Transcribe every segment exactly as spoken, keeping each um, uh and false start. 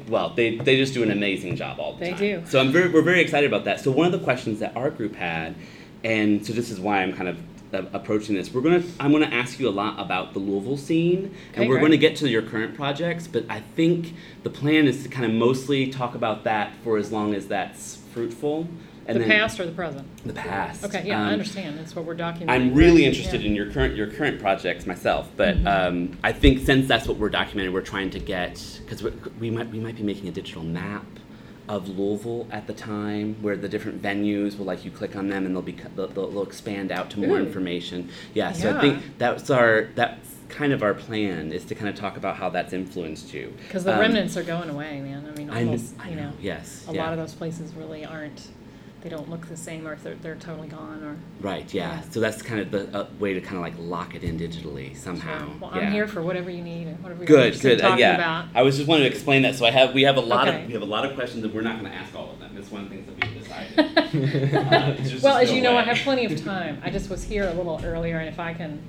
well, they, they just do an amazing job all the They time. do. So I'm very, we're very excited about that. So one of the questions that our group had, and so this is why I'm kind of uh, approaching this, we're gonna I'm gonna ask you a lot about the Louisville scene, Okay, and we're great. going to get to your current projects, but I think the plan is to kind of mostly talk about that for as long as that's fruitful. And The then past or the present? the past. Okay, yeah, Um, I understand. That's what we're documenting. I'm really right? interested Yeah. in your current your current projects myself, but Mhm. um, I think since that's what we're documenting, we're trying to get because we might we might be making a digital map of Louisville at the time, where the different venues will like you click on them and they'll be they'll, they'll expand out to more Ooh. information. Yeah, so I Yeah. think that's our that's kind of our plan is to kind of talk about how that's influenced you. Because the Um, remnants are going away, man. I mean, I kn- almost, I you know, know, yes, a yeah. lot of those places really aren't, they don't look the same, or if they're, they're totally gone, or. Right, yeah. Yeah. So that's kind of the uh, way to kind of like lock it in digitally somehow. Sure. Well, yeah. I'm here for whatever you need, and whatever you're Good, interested in good. Uh, talking yeah, about. I was just wanting to explain that. So I have we have a lot Okay. of we have a lot of questions, and we're not going to ask all of them. It's one of the things that we've decided. Uh, there's just Well, as no you know, I way. have plenty of time. I just was here a little earlier, and if I can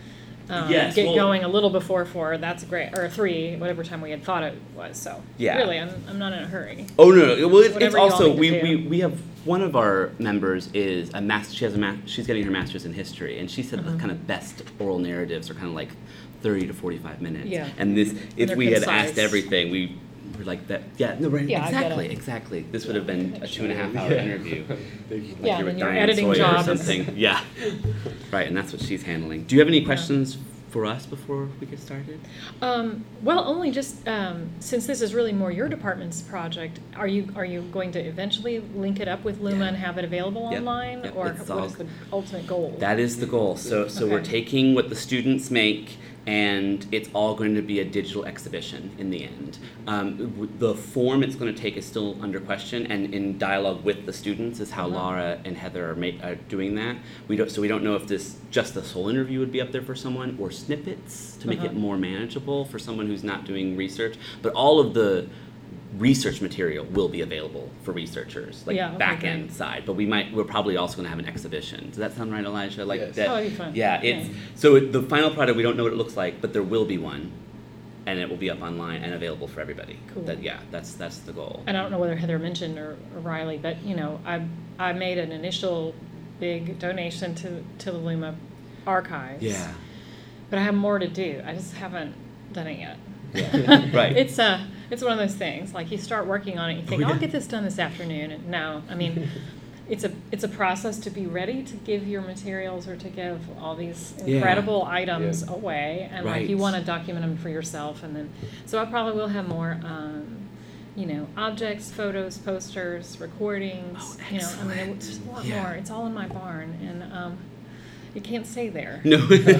um, Yes, get well- going a little before four, that's great, or three, whatever time we had thought it was. So Yeah. really, I'm I'm not in a hurry. Oh no, no. Well, it's, it's Whatever you all also need to we, do. we we have one of our members is a master. She has a ma- she's getting her master's in history, and she said Uh-huh. the kind of best oral narratives are kind of like thirty to forty-five minutes. Yeah. And this, if they're we had concise. asked everything, we were like that. Yeah. No. Right. Yeah, I get exactly. it. Exactly. This would have been a two and a half hour Yeah. interview. Big- Like Yeah, you were and your Diane editing Sawyer job or is- something. Yeah. Right, and that's what she's handling. Do you have any questions for us before we get started? Um, well, only just um, since this is really more your department's project, are you are you going to eventually link it up with Luma Yeah. and have it available Yep, online, yep, or it's what all- is the ultimate goal? That is the goal. So, so we're Okay. taking what the students make, and it's all going to be a digital exhibition in the end. Um, w- the form it's going to take is still under question, and in dialogue with the students is how Uh-huh. Laura and Heather are, ma- are doing that. We don't, so we don't know if this just this whole interview would be up there for someone, or snippets to make Uh-huh. it more manageable for someone who's not doing research. But all of the research material will be available for researchers, like Yeah, okay, back end great. side. But we might we're probably also going to have an exhibition. Does that sound right, Elijah? Like Yes. that. Oh, that'd be fun. Yeah, it's Yeah. so it, the final product we don't know what it looks like, but there will be one, and it will be up online and available for everybody. Cool. That yeah, that's that's the goal. And I don't know whether Heather mentioned or, or Riley, but you know, I I made an initial big donation to to the Luma archives. Yeah. But I have more to do. I just haven't done it yet. Yeah. Right. It's uh it's one of those things. Like you start working on it, you think, Oh, yeah. I'll get this done this afternoon, and no, I mean, it's a it's a process to be ready to give your materials or to give all these Yeah. incredible items Yeah. away, and like Right. you want to document them for yourself, and then so I probably will have more. Um, you know, objects, photos, posters, recordings. Oh, you know, I mean, excellent. it's just a lot Yeah. more. It's all in my barn, and um, you can't stay there. No.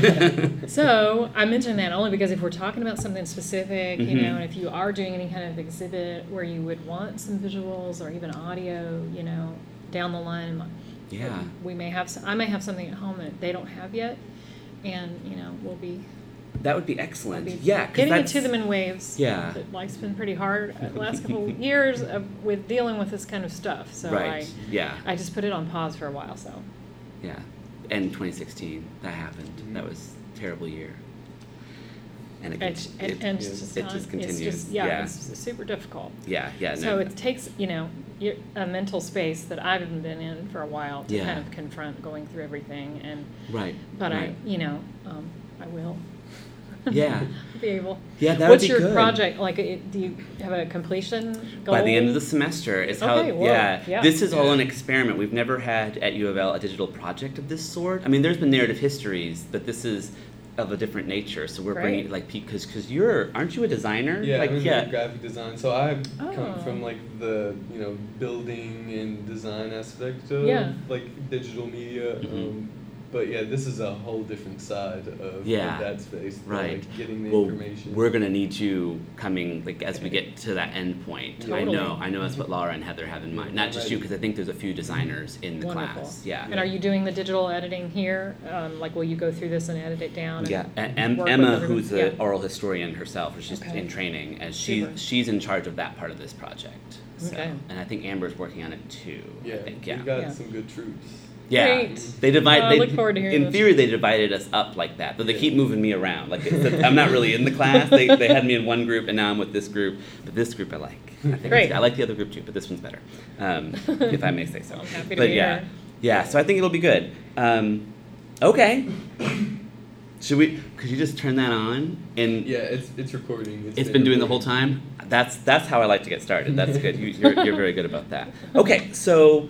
So I mention that only because if we're talking about something specific, you Mhm. know, and if you are doing any kind of exhibit where you would want some visuals or even audio, you know, down the line, Yeah. we may have. Some, I may have something at home that they don't have yet, and you know, we'll be, That would be excellent. be Yeah, 'cause getting it that's- to them in waves. Yeah. But life's been pretty hard uh, the last couple of years of, with dealing with this kind of stuff. So Right. Yeah. I, I just put it on pause for a while. So Yeah. And twenty sixteen, that happened. Mhm. That was a terrible year. And it, and, and, it, and yeah. it's just it not- just continues. It's just, yeah, Yeah. it's super difficult. yeah, yeah. So No. it takes, you know, your, a mental space that I haven't been in for a while to Yeah. kind of confront going through everything. And right. but right. I, you know, um, I will. Yeah. Be able. Yeah, that What's would be your good. project like? It, do you have a completion goal? By the end of the semester is how Okay, whoa, yeah, yeah. this is all an experiment. We've never had at U of L a digital project of this sort. I mean, there's been narrative histories, but this is of a different nature. So we're Great. bringing like because because you're aren't you a designer? Yeah, like I'm in yeah. like graphic design. So I Oh. come from like the you know building and design aspect of Yeah. like digital media. Mhm. Um, but yeah, this is a whole different side of, Yeah. of that space. the, Right. Like, getting the Well, information. we're gonna need you coming like as we get to that end point. I Totally. know, I know that's what Laura and Heather have in mind. Not just you, Right. because I think there's a few designers in the Wonderful. class. Yeah. And are you doing the digital editing here? Um, like, will you go through this and edit it down? And Yeah, E- em- work with Emma, everyone? who's Yeah. an oral historian herself, she's Okay. in training, and she Super. she's in charge of that part of this project. So, Okay. and I think Amber's working on it too. yeah, I think, yeah. we've got Yeah. some good troops. Yeah, Great. they divide. Oh, I they, look forward to hearing in this. theory, they divided us up like that, but they keep moving me around. Like it's, I'm not really in the class. They, they had me in one group, and now I'm with this group. But this group I like. I think Great. it's- I like the other group too, but this one's better, um, if I may say so. I'm happy to but be yeah, here. yeah. So I think it'll be good. Um, okay. Should we? Could you just turn that on? And Yeah, it's it's recording. it's been doing the whole time. That's that's how I like to get started. That's good. You, you're you're very good about that. Okay, so.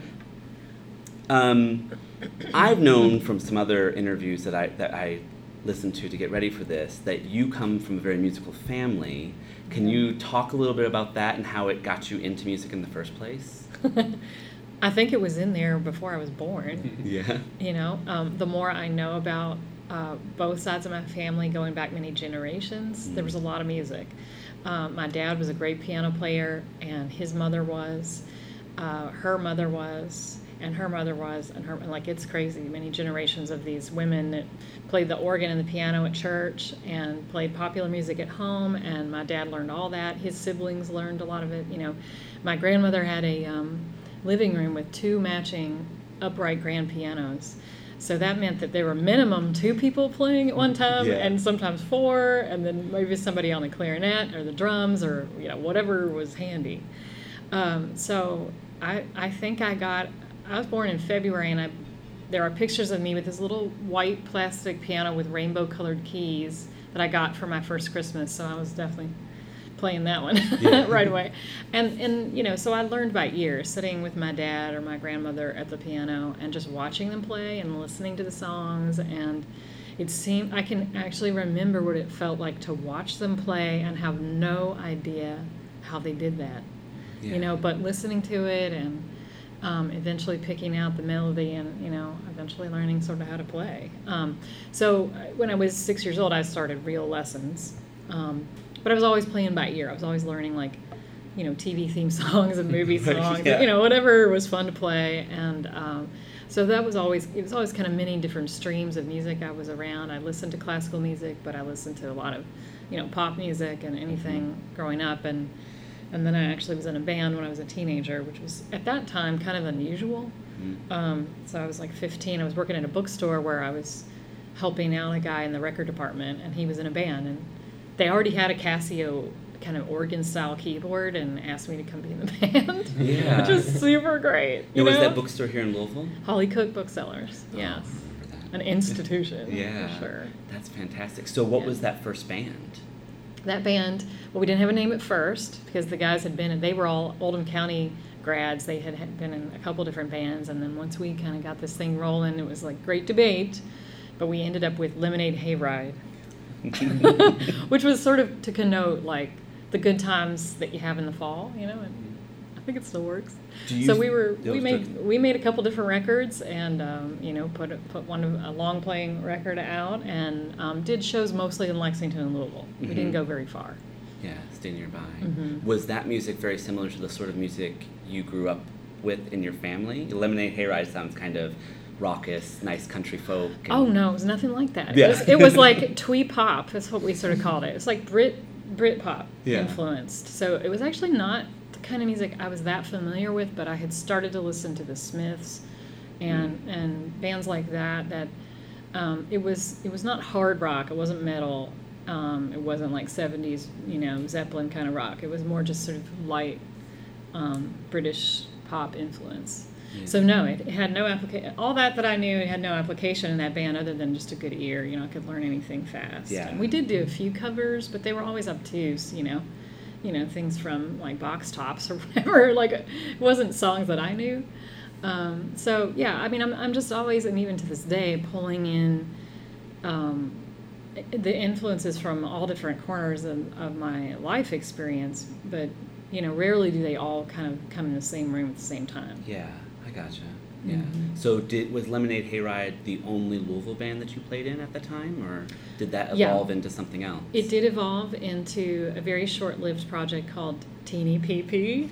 Um, I've known from some other interviews that I that I listened to to get ready for this that you come from a very musical family. Can you talk a little bit about that and how it got you into music in the first place? I think it was in there before I was born. Yeah. You know, um, the more I know about uh, both sides of my family, going back many generations, there was a lot of music. Um, my dad was a great piano player, and his mother was, uh, her mother was, and her mother was, and her, and like it's crazy. Many generations of these women that played the organ and the piano at church and played popular music at home, and my dad learned all that. His siblings learned a lot of it. You know, my grandmother had a um, living room with two matching upright grand pianos. So that meant that there were minimum two people playing at one time, Yeah. and sometimes four, and then maybe somebody on the clarinet or the drums or you know whatever was handy. Um, so I I think I got I was born in February, and I there are pictures of me with this little white plastic piano with rainbow colored keys that I got for my first Christmas. So I was definitely playing that one Yeah. right away. And and you know, so I learned by ear, sitting with my dad or my grandmother at the piano and just watching them play and listening to the songs. And it seemed I can actually remember what it felt like to watch them play and have no idea how they did that. Yeah. You know, but listening to it and um, eventually picking out the melody and, you know, eventually learning sort of how to play. Um, so uh, when I was six years old, I started real lessons. Um, but I was always playing by ear. I was always learning, like, you know, T V theme songs and movie songs, Yeah. you know, whatever was fun to play. And um, so that was always, it was always kind of many different streams of music I was around. I listened to classical music, but I listened to a lot of, you know, pop music and anything growing up. And And then I actually was in a band when I was a teenager, which was at that time kind of unusual. Mm. Um, so I was like fifteen. I was working at a bookstore where I was helping out a guy in the record department, and he was in a band. And they already had a Casio kind of organ-style keyboard and asked me to come be in the band, Yeah. which was super great. Now, You was know? that bookstore here in Louisville? Holly Cook Booksellers, Oh, yes. I remember that. An institution, Yeah. for sure. That's fantastic. So what Yeah. was that first band? That band, well, we didn't have a name at first because the guys had been, they were all Oldham County grads. They had, had been in a couple different bands. And then once we kind of got this thing rolling, it was like great debate. But we ended up with Lemonade Hayride, which was sort of to connote like the good times that you have in the fall, you know, and I think it still works. Do you So we were those we made took- we made a couple different records and um, you know put put one a long playing record out and um, did shows mostly in Lexington and Louisville. We Mhm. didn't go very far. Yeah, stay nearby. Mhm. Was that music very similar to the sort of music you grew up with in your family? Lemonade Hayride sounds kind of raucous, nice country folk. and- Oh no, it was nothing like that. Yeah. It, was, it was like twee pop. That's what we sort of called it. It was like Brit Brit pop Yeah. influenced. So it was actually not the kind of music I was that familiar with, but I had started to listen to the Smiths and Mm. and bands like that. That um, it was it was not hard rock. It wasn't metal. Um, it wasn't like seventies, you know, Zeppelin kind of rock. It was more just sort of light um, British pop influence. Yeah. So no, it, it had no application. All that that I knew, it had no application in that band other than just a good ear. You know, I could learn anything fast. Yeah. And we did do a few covers, but they were always obtuse. You know, you know things from like Box Tops or whatever. Like it wasn't songs that I knew. Um, so yeah, I mean, I'm I'm just always, and even to this day, pulling in um, the influences from all different corners of, of my life experience. But you know, rarely do they all kind of come in the same room at the same time. Yeah, I gotcha. Yeah. Mhm. So did was Lemonade Hayride the only Louisville band that you played in at the time, or did that Yeah. evolve into something else? It did evolve into a very short-lived project called Teeny P P.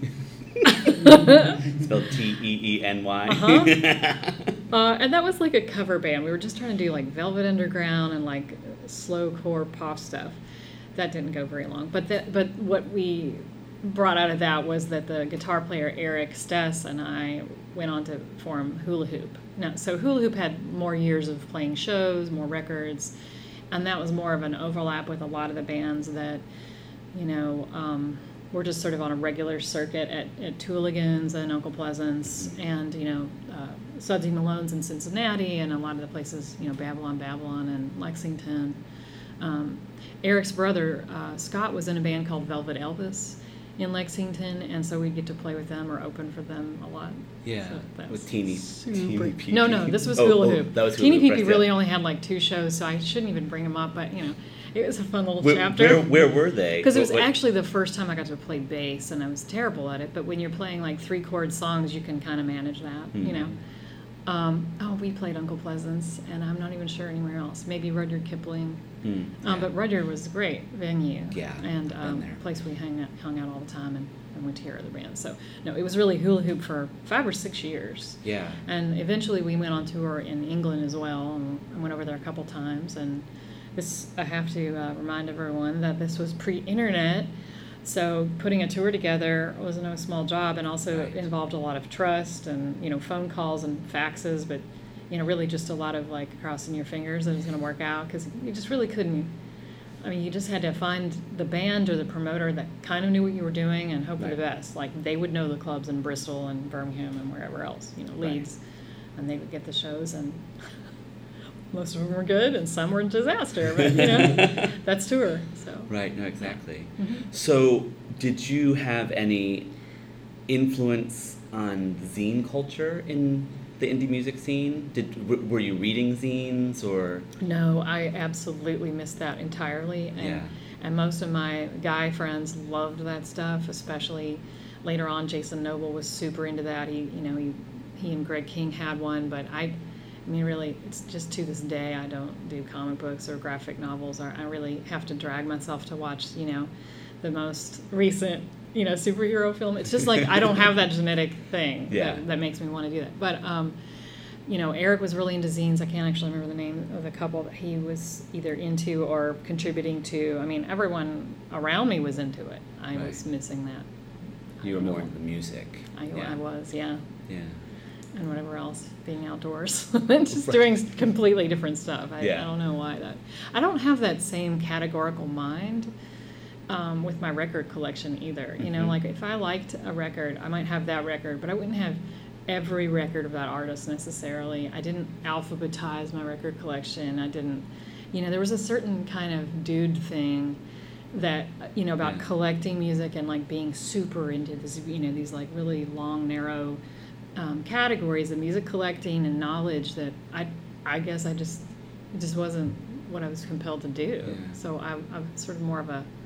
Spelled T E E N Y. Uh-huh. Uh, and that was like a cover band. We were just trying to do like Velvet Underground and like slowcore pop stuff. That didn't go very long. But that, but what we brought out of that was that the guitar player Eric Stess and I went on to form Hula Hoop. Now, so Hula Hoop had more years of playing shows, more records, and that was more of an overlap with a lot of the bands that, you know, um, were just sort of on a regular circuit at, at Tooligans and Uncle Pleasants and, you know, uh, Sudsy Malone's in Cincinnati and a lot of the places, you know, Babylon, Babylon and Lexington. Um, Eric's brother, uh, Scott, was in a band called Velvet Elvis in Lexington, and so we'd get to play with them or open for them a lot. Yeah, so that with was Teeny, super- Teeny Pee No, no, this was oh, Hula oh, Hoop. that was Hula Teeny Hoop, Pee right, Pee yeah. really only had like two shows, so I shouldn't even bring them up, but, you know, it was a fun little Where, chapter. where, where were they? Because it was What- what- actually the first time I got to play bass, and I was terrible at it, but when you're playing like three-chord songs, you can kind of manage that, you know. Mhm. Um, oh, we played Uncle Pleasance, and I'm not even sure anywhere else. Maybe Rudyard Kipling. Hmm, Um, yeah. But Rudyard was a great venue. Yeah, And been um, there. a place we hung out, hung out all the time and, and went to hear other bands. So, no, it was really Hula Hoop for five or six years. Yeah. And eventually we went on tour in England as well, and I went over there a couple times. And this, I have to uh, remind everyone that this was pre-internet, so putting a tour together was no small job, and also Right. involved a lot of trust and, you know, phone calls and faxes, but, you know, really just a lot of like crossing your fingers that it was going to work out, because you just really couldn't. I mean, you just had to find the band or the promoter that kind of knew what you were doing and hope for the Right. best. Like, they would know the clubs in Bristol and Birmingham and wherever else, you know, Right. Leeds, and they would get the shows, and most of them were good and some were a disaster, but, you know, that's tour, so. Right, no, exactly. Mhm. So, did you have any influence on zine culture in the indie music scene? Did w- were you reading zines or? No, I absolutely missed that entirely. And, Yeah. and most of my guy friends loved that stuff, especially later on. Jason Noble was super into that. He, you know, he, he and Greg King had one, but I, I mean, really, it's just to this day, I don't do comic books or graphic novels. Or I really have to drag myself to watch, you know, the most recent, you know, superhero film. It's just like I don't have that genetic thing Yeah. that, that makes me want to do that. But, um, you know, Eric was really into zines. I can't actually remember the name of the couple that he was either into or contributing to. I mean, everyone around me was into it. I Right. was missing that. I You were don't more know. into the music. I, yeah. I was, yeah. Yeah. And whatever else, being outdoors, just Right. doing completely different stuff. I, Yeah. I don't know why that. I don't have that same categorical mind um, with my record collection either. You know, Mhm. like if I liked a record, I might have that record, but I wouldn't have every record of that artist necessarily. I didn't alphabetize my record collection. I didn't, you know, there was a certain kind of dude thing that, you know, about Yeah. collecting music and like being super into this, you know, these like really long, narrow um, categories of music collecting and knowledge that I, I guess I just, it just wasn't what I was compelled to do. Yeah. So I, I'm sort of more of a,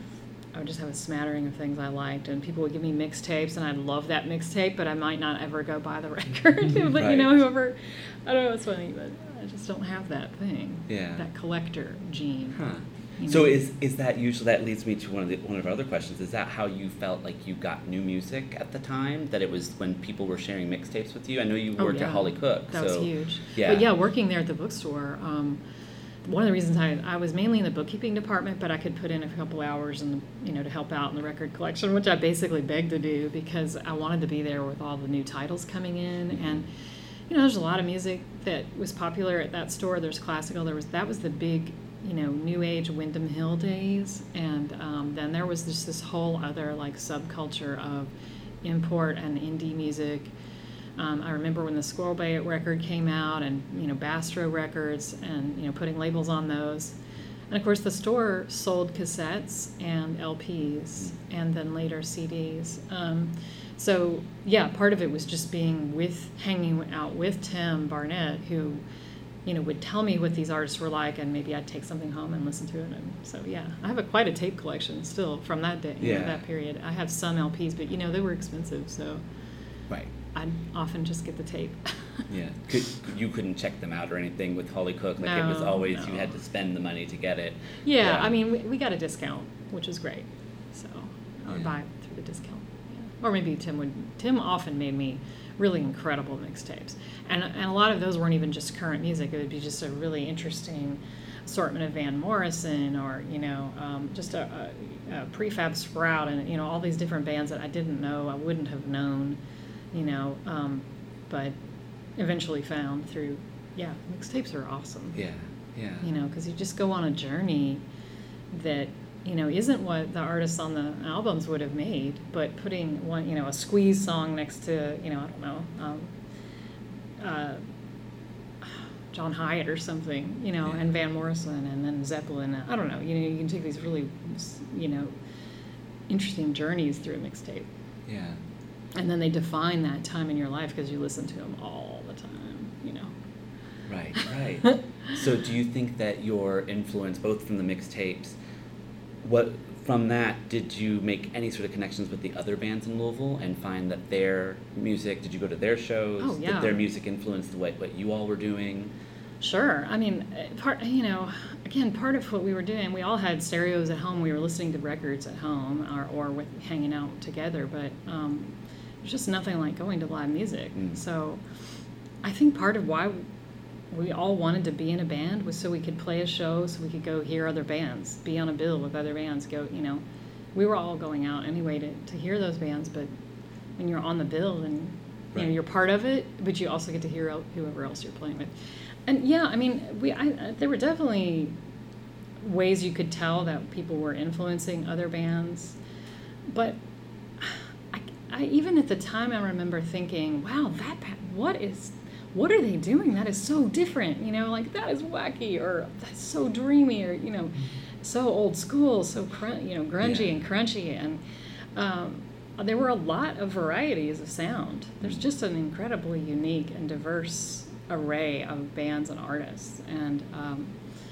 I would just have a smattering of things I liked, and people would give me mixtapes, and I'd love that mixtape, but I might not ever go buy the record. But Right. you know, whoever, I don't know, it's funny, but I just don't have that thing, Yeah. that collector gene. Huh. you So know. is is that usually that leads me to one of the one of our other questions? Is that how you felt like you got new music at the time? That it was when people were sharing mixtapes with you? I know you Oh, worked yeah. at Holly Cook. That so, was huge. Yeah. But yeah, working there at the bookstore, um, one of the reasons I, I was mainly in the bookkeeping department, but I could put in a couple hours in the, you know, to help out in the record collection, which I basically begged to do because I wanted to be there with all the new titles coming in. And, you know, there's a lot of music that was popular at that store. There's classical. There was, that was the big, you know, new age Wyndham Hill days. And um, then there was just this whole other like subculture of import and indie music. Um, I remember when the Squirrel Bay record came out, and you know Bastro Records, and you know putting labels on those, and of course the store sold cassettes and L Ps, and then later C Ds. Um, so yeah, part of it was just being with, hanging out with Tim Barnett, who, you know, would tell me what these artists were like, and maybe I'd take something home and listen to it. And so yeah, I have a quite a tape collection still from that day, you know, Yeah. that period. I have some L Ps, but you know they were expensive, so Right. I'd often just get the tape. Yeah. Could, you couldn't check them out or anything with Holly Cook. Like it was No, always no. you had to spend the money to get it. Yeah, Yeah. I mean, we, we got a discount, which was great. So I would Yeah. buy it through the discount. Yeah. Or maybe Tim would. Tim often made me really incredible mixtapes, and and a lot of those weren't even just current music. It would be just a really interesting assortment of Van Morrison, or you know, um, just a, a, a Prefab Sprout, and you know, all these different bands that I didn't know, I wouldn't have known, you know, um, but eventually found through. Yeah, mixtapes are awesome. Yeah, yeah. You know, because you just go on a journey that, you know, isn't what the artists on the albums would have made, but putting one, you know, a Squeeze song next to, you know, I don't know, um, uh, John Hyatt or something, you know, Yeah. and Van Morrison, and then Zeppelin. I don't know. You know, you can take these really, you know, interesting journeys through a mixtape. Yeah. And then they define that time in your life because you listen to them all the time, you know. Right, right. So do you think that your influence, both from the mixtapes, what from that, did you make any sort of connections with the other bands in Louisville and find that their music, did you go to their shows? Oh, yeah. Did their music influence the way, what you all were doing? Sure. I mean, part, you know, again, part of what we were doing, we all had stereos at home. We were listening to records at home or, or with hanging out together, but um, there's just nothing like going to live music. Mm. So I think part of why we all wanted to be in a band was so we could play a show, so we could go hear other bands, be on a bill with other bands, go, you know. We were all going out anyway to, to hear those bands, but when you're on the bill and, you Right. know, you're part of it, but you also get to hear whoever else you're playing with. And yeah, I mean, we I, there were definitely ways you could tell that people were influencing other bands, but I, I even at the time I remember thinking, wow, that band, what is what are they doing? That is so different, you know, like that is wacky, or that's so dreamy, or you know, so old school, so crun- you know, grungy Yeah. and crunchy, and um, there were a lot of varieties of sound. There's just an incredibly unique and diverse array of bands and artists, and um,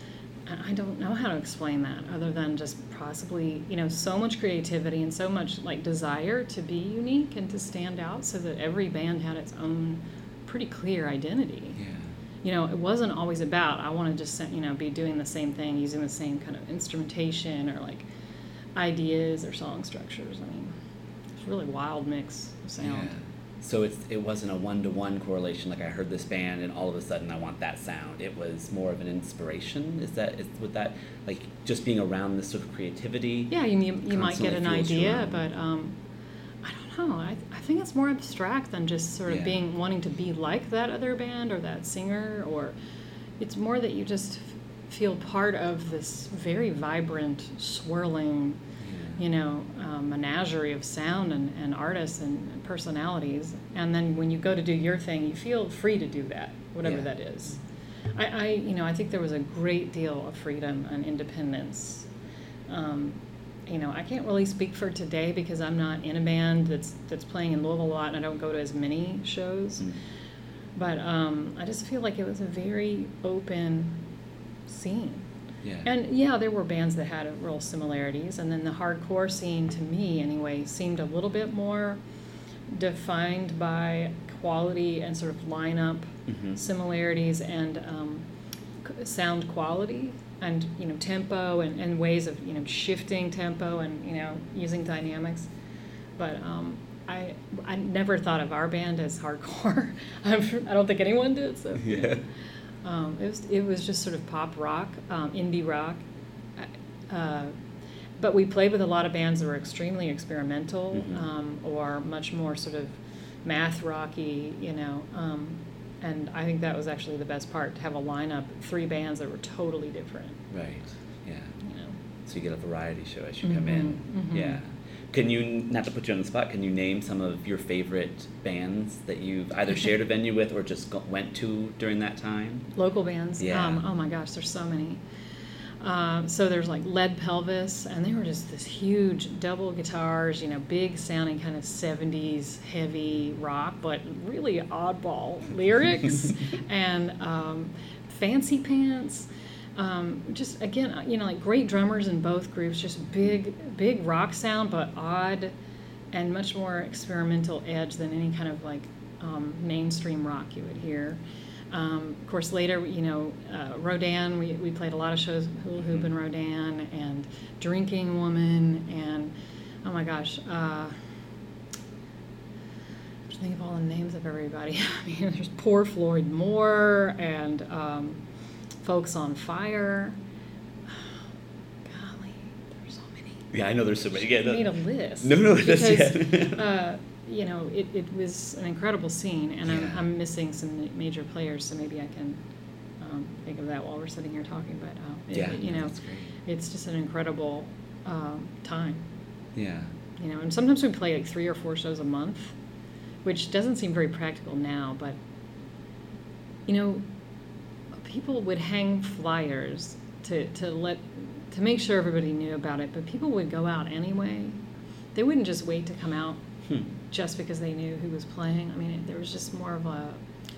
I don't know how to explain that other than just possibly, you know, so much creativity and so much like desire to be unique and to stand out, so that every band had its own pretty clear identity. Yeah. You know, it wasn't always about, I want to just, you know, be doing the same thing, using the same kind of instrumentation or like ideas or song structures. I mean, it's a really wild mix of sound. Yeah. So it's, it wasn't a one-to-one correlation, like I heard this band and all of a sudden I want that sound. It was more of an inspiration? Is that, is, with that, like just being around this sort of creativity? Yeah, you, you, you might get an constantly fuels your idea, own- but um, I don't know. I, I think it's more abstract than just sort of Yeah. being, wanting to be like that other band or that singer, or it's more that you just f- feel part of this very vibrant, swirling, Yeah. you know, um, menagerie of sound and, and artists and, and personalities. And then when you go to do your thing, you feel free to do that, whatever Yeah. that is. I, I, you know, I think there was a great deal of freedom and independence. Um, you know, I can't really speak for today because I'm not in a band that's that's playing in Louisville a lot, and I don't go to as many shows. Mm. But um, I just feel like it was a very open scene. Yeah. And yeah, there were bands that had real similarities, and then the hardcore scene, to me anyway, seemed a little bit more defined by quality and sort of lineup Mhm. similarities and um, c- sound quality, and you know, tempo and, and ways of you know shifting tempo and you know using dynamics. But um, I I never thought of our band as hardcore. I'm sure, I don't think anyone did. So you know. Yeah. Um, it was it was just sort of pop rock, um, indie rock, uh, but we played with a lot of bands that were extremely experimental, Mhm. um, or much more sort of math rocky, you know. Um, and I think that was actually the best part, to have a lineup, three bands that were totally different, Right. Yeah. you know. So you get a variety show as you come in. Mhm, mhm. Yeah. Can you, not to put you on the spot, can you name some of your favorite bands that you've either shared a venue with or just go, went to during that time? Local bands. Yeah. Um, oh my gosh, there's so many. Uh, so there's like Lead Pelvis, and they were just this huge double guitars, you know, big sounding kind of seventies heavy rock, but really oddball lyrics, and um, Fancy Pants. Um, just again, you know, like great drummers in both groups, just big, big rock sound, but odd and much more experimental edge than any kind of like um, mainstream rock you would hear. Um, of course, later, you know, uh, Rodan, we, we played a lot of shows, Hula Hoop and Rodan, and Drinking Woman, and oh my gosh, uh, just think of all the names of everybody. I mean, there's poor Floyd Moore, and um, Folks on Fire. Golly, there's so many. Yeah, I know there's so many. Yeah, I no, made a list. no, no, that's because, yeah. uh, you know, it, it was an incredible scene, and Yeah. I'm, I'm missing some major players, so maybe I can um, think of that while we're sitting here talking. But uh, it- Yeah, you know, that's great. it's just an incredible um, time. Yeah. You know, and sometimes we play like three or four shows a month, which doesn't seem very practical now, but you know, people would hang flyers to, to let to make sure everybody knew about it, but people would go out anyway. They wouldn't just wait to come out Hmm. just because they knew who was playing. I mean, it, there was just more of a,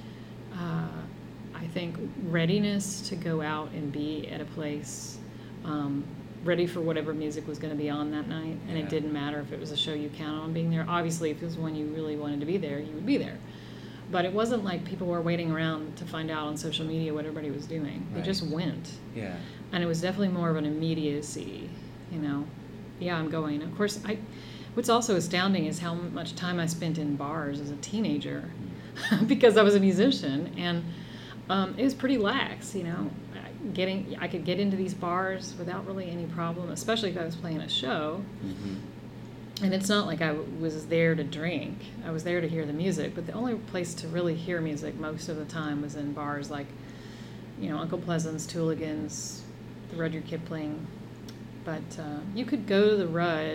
uh, I think, readiness to go out and be at a place, um, ready for whatever music was going to be on that night. And Yeah. it didn't matter if it was a show you counted on being there. Obviously, if it was one you really wanted to be there, you would be there. But it wasn't like people were waiting around to find out on social media what everybody was doing. They Right. just went. Yeah. And it was definitely more of an immediacy, you know. Yeah, I'm going. Of course, I. What's also astounding is how much time I spent in bars as a teenager, because I was a musician, and um, it was pretty lax, you know. Getting, I could get into these bars without really any problem, especially if I was playing a show. Mm-hmm. And it's not like I was there to drink. I was there to hear the music, but the only place to really hear music most of the time was in bars like, you know, Uncle Pleasant's, Tooligans, the Rudyard Kipling. But uh, you could go to the Rudd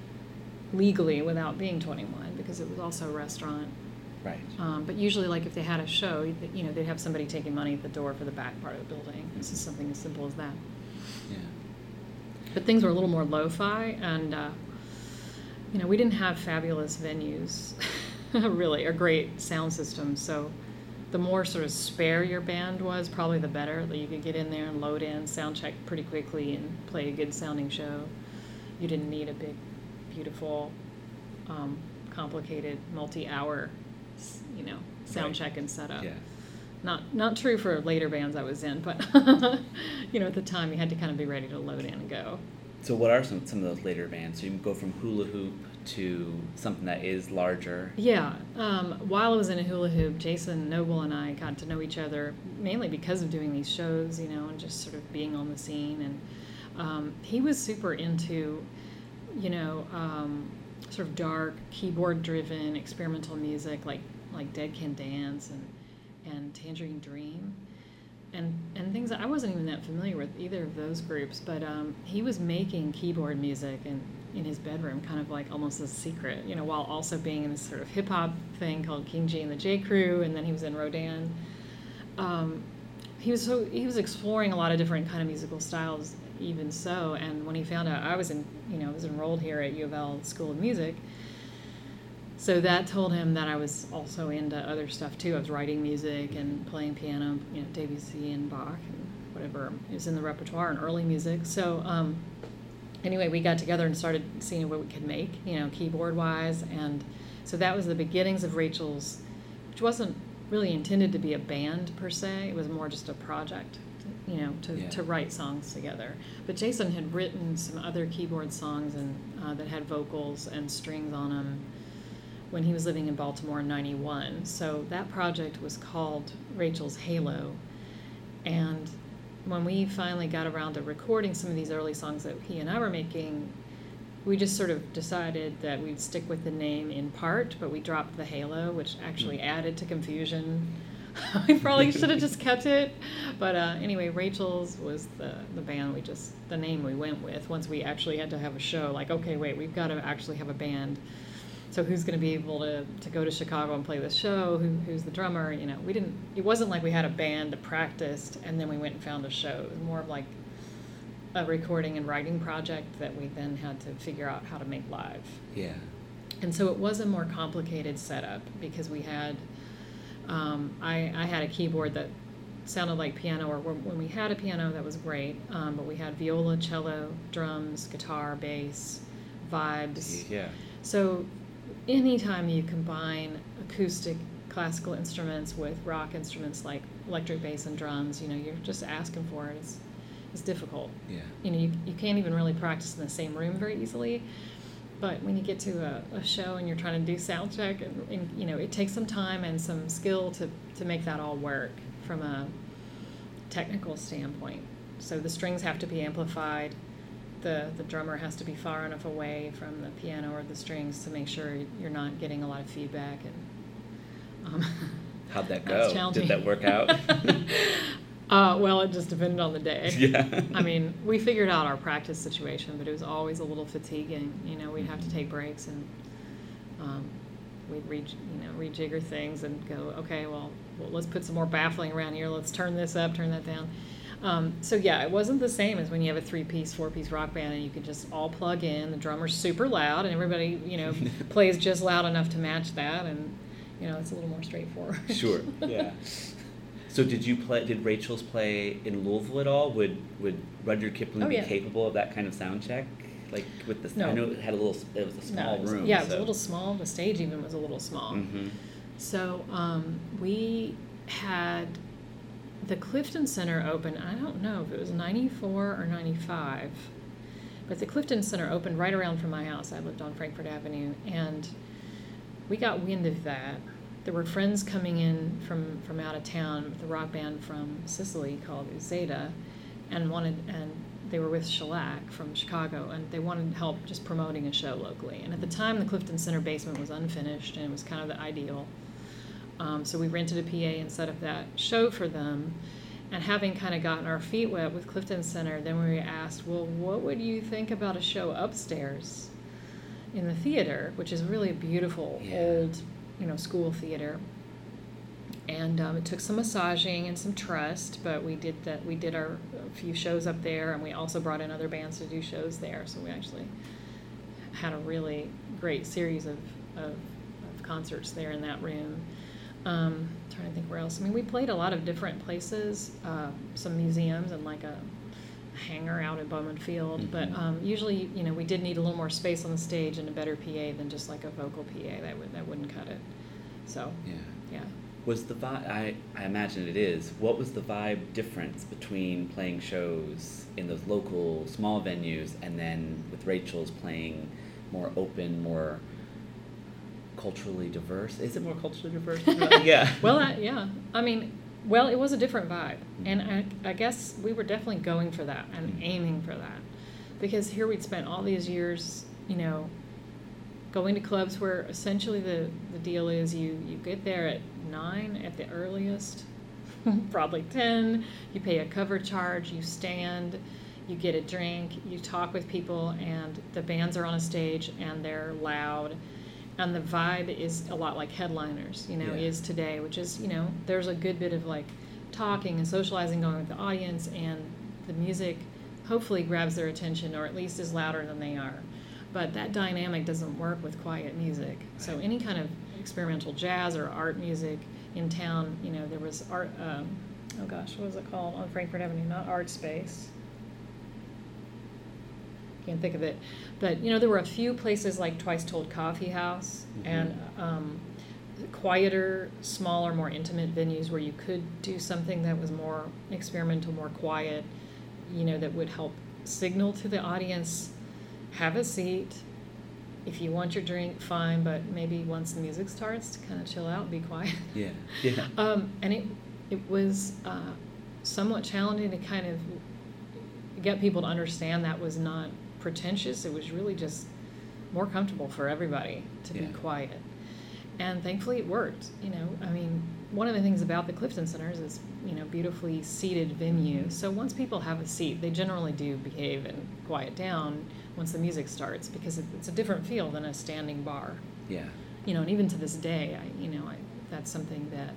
legally without being twenty-one because it was also a restaurant. Right. Um, but usually, like if they had a show, you know, they'd have somebody taking money at the door for the back part of the building. This is something as simple as that. Yeah. But things were a little more lo-fi, and uh, you know, we didn't have fabulous venues, really, or great sound systems. So the more sort of spare your band was, probably the better. That you could get in there and load in, sound check pretty quickly, and play a good sounding show. You didn't need a big, beautiful, um, complicated, multi-hour, you know, sound Right. check and setup. Yeah. Not not true for later bands I was in, but you know, at the time you had to kind of be ready to load in and go. So what are some some of those later bands? So you can go from hula hoop to something that is larger. Yeah. Um, while I was in a hula hoop, Jason Noble and I got to know each other mainly because of doing these shows, you know, and just sort of being on the scene. And um, he was super into, you know, um, sort of dark, keyboard-driven experimental music like like Dead Can Dance and and Tangerine Dream. And, and things that I wasn't even that familiar with either of those groups, but um, he was making keyboard music in, in his bedroom, kind of like almost a secret, you know, while also being in this sort of hip hop thing called King G and the J Crew, and then he was in Rodin. Um, he was so he was exploring a lot of different kind of musical styles, even so. And when he found out I was in, you know, I was enrolled here at U of L School of Music. So that told him that I was also into other stuff too. I was writing music and playing piano, you know, Debussy and Bach and whatever is in the repertoire and early music. So um, anyway, we got together and started seeing what we could make, you know, keyboard-wise. And so that was the beginnings of Rachel's, which wasn't really intended to be a band per se. It was more just a project, you know, to, Yeah. to write songs together. But Jason had written some other keyboard songs and uh, that had vocals and strings on them when he was living in Baltimore in ninety-one. So that project was called Rachel's Halo. And when we finally got around to recording some of these early songs that he and I were making, we just sort of decided that we'd stick with the name in part, but we dropped the Halo, which actually added to confusion. We probably should have just kept it. But uh, anyway, Rachel's was the, the band we just, the name we went with once we actually had to have a show. Like, okay, wait, we've got to actually have a band. So who's going to be able to, to go to Chicago and play this show? Who, who's the drummer? You know, we didn't. It wasn't like we had a band that practiced and then we went and found a show. It was more of like a recording and writing project that we then had to figure out how to make live. Yeah. And so it was a more complicated setup because we had, um, I, I had a keyboard that sounded like piano, or when we had a piano, that was great. Um, but we had viola, cello, drums, guitar, bass, vibes. Yeah. So anytime you combine acoustic classical instruments with rock instruments like electric bass and drums, you know, you're just asking for it. It's, it's difficult. Yeah. You know, you, you can't even really practice in the same room very easily. But when you get to a, a show and you're trying to do sound check, and, and you know, it takes some time and some skill to, to make that all work from a technical standpoint. So the strings have to be amplified. The, the drummer has to be far enough away from the piano or the strings to make sure you're not getting a lot of feedback. And um, How'd that that's go? challenging. Did that work out? uh, well, it just depended on the day. Yeah. I mean, we figured out our practice situation, but it was always a little fatiguing. You know, we'd have to take breaks, and um, we'd re, you know, rejigger things and go, okay, well, well, let's put some more baffling around here. Let's turn this up, turn that down. Um, so yeah, it wasn't the same as when you have a three-piece, four-piece rock band and you could just all plug in. The drummer's super loud, and everybody, you know, plays just loud enough to match that, and you know, it's a little more straightforward. Sure. Yeah. So did you play? Did Rachel's play in Louisville at all? Would Would Rudyard Kipling Oh, be yeah. capable of that kind of sound check? Like with the, No. I know it had a little. It was a small No, it was- room. Yeah, it was so. a little small. The stage even was a little small. Mm-hmm. So um, we had the Clifton Center open. I don't know if it was ninety-four or ninety-five, but the Clifton Center opened right around from my house. I lived on Frankfort Avenue, and we got wind of that. There were friends coming in from, from out of town with a rock band from Sicily called Zeta, and wanted and they were with Shellac from Chicago, and they wanted help just promoting a show locally. And at the time, the Clifton Center basement was unfinished, and it was kind of the ideal. Um, so we rented a P A and set up that show for them. And having kind of gotten our feet wet with Clifton Center, then we were asked, well, what would you think about a show upstairs in the theater, which is really a beautiful Yeah. old, you know, school theater. And um, it took some massaging and some trust, but we did that. We did our a few shows up there, and we also brought in other bands to do shows there. So we actually had a really great series of, of, of concerts there in that room. Um, trying to think where else. I mean, we played a lot of different places, uh, some museums and like a hangar out at Bowman Field. Mm-hmm. But um, usually, you know, we did need a little more space on the stage and a better P A than just like a vocal P A. That would that wouldn't cut it. So Yeah. yeah. Was the vibe? I I imagine it is. What was the vibe difference between playing shows in those local small venues and then with Rachel's playing more open, more culturally diverse? Is it more culturally diverse? Yeah. Well, I, yeah. I mean, well, it was a different vibe, Mhm. and I, I guess we were definitely going for that and Mhm. aiming for that, because here we'd spent all these years, you know, going to clubs where essentially the, the deal is you, you get there at nine at the earliest, probably ten, you pay a cover charge, you stand, you get a drink, you talk with people, and the bands are on a stage and they're loud, and the vibe is a lot like Headliners, you know, Yeah. is today, which is, you know, there's a good bit of like talking and socializing going with the audience, and the music hopefully grabs their attention, or at least is louder than they are. But that dynamic doesn't work with quiet music. So Right. any kind of experimental jazz or art music in town, you know, there was art, um, oh gosh, what was it called on Frankfort Avenue? Not Art Space. Can't think of it. But, you know, there were a few places like Twice Told Coffee House Mhm. and um, quieter, smaller, more intimate venues where you could do something that was more experimental, more quiet, you know, that would help signal to the audience, have a seat. If you want your drink, fine, but maybe once the music starts, to kind of chill out and be quiet. Yeah. Yeah. Um, and it it was uh, somewhat challenging to kind of get people to understand that was not pretentious. It was really just more comfortable for everybody to Yeah. be quiet. And thankfully it worked. You know, I mean, one of the things about the Clifton Centers is, you know, beautifully seated venue. So once people have a seat, they generally do behave and quiet down once the music starts, because it, it's a different feel than a standing bar. Yeah. You know, and even to this day, I, you know, I, that's something that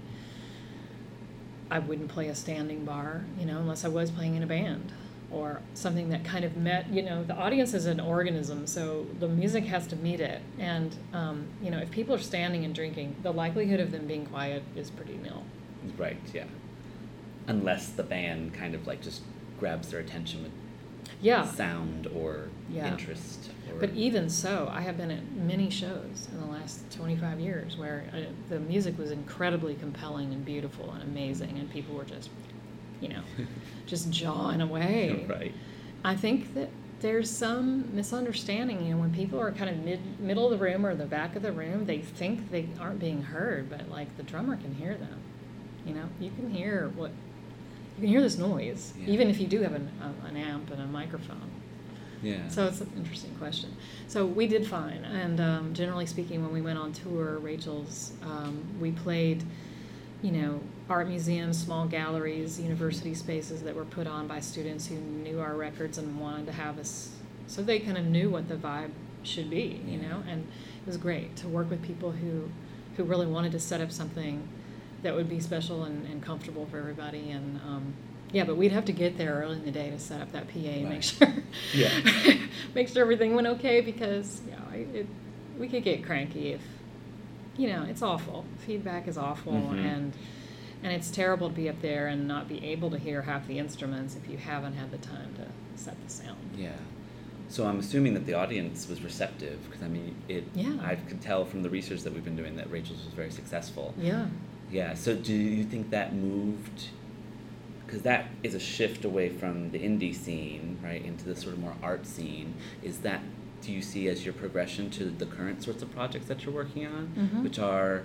I wouldn't play a standing bar, you know, unless I was playing in a band or something that kind of met, you know, the audience is an organism, so the music has to meet it. And, um, you know, if people are standing and drinking, the likelihood of them being quiet is pretty nil. Right. Yeah. Unless the band kind of like just grabs their attention with Yeah. sound or Yeah. interest. Or, But even so, I have been at many shows in the last twenty-five years where uh, the music was incredibly compelling and beautiful and amazing, and people were just, you know, just jawing away. Right. I think that there's some misunderstanding, you know, when people are kind of mid middle of the room or the back of the room, they think they aren't being heard, but like the drummer can hear them. You know, you can hear what you can hear this noise, Yeah. even if you do have an, a, an amp and a microphone. Yeah. So it's an interesting question. So we did fine, and um, generally speaking, when we went on tour, Rachel's, um, we played, you know, art museums, small galleries, university spaces that were put on by students who knew our records and wanted to have us, so they kind of knew what the vibe should be, you know, and it was great to work with people who, who really wanted to set up something that would be special and, and comfortable for everybody, and um, yeah, but we'd have to get there early in the day to set up that P A and Right. make sure, Yeah. make sure everything went okay, because you know, I- it, we could get cranky if, you know, it's awful. Feedback is awful, Mhm. and and it's terrible to be up there and not be able to hear half the instruments if you haven't had the time to set the sound. Yeah. So I'm assuming that the audience was receptive, because I mean, it. Yeah. I could tell from the research that we've been doing that Rachel's was very successful. Yeah. Yeah. So do you think that moved? Because that is a shift away from the indie scene, right, into the sort of more art scene. Is that, do you see as your progression to the current sorts of projects that you're working on, Mhm. which are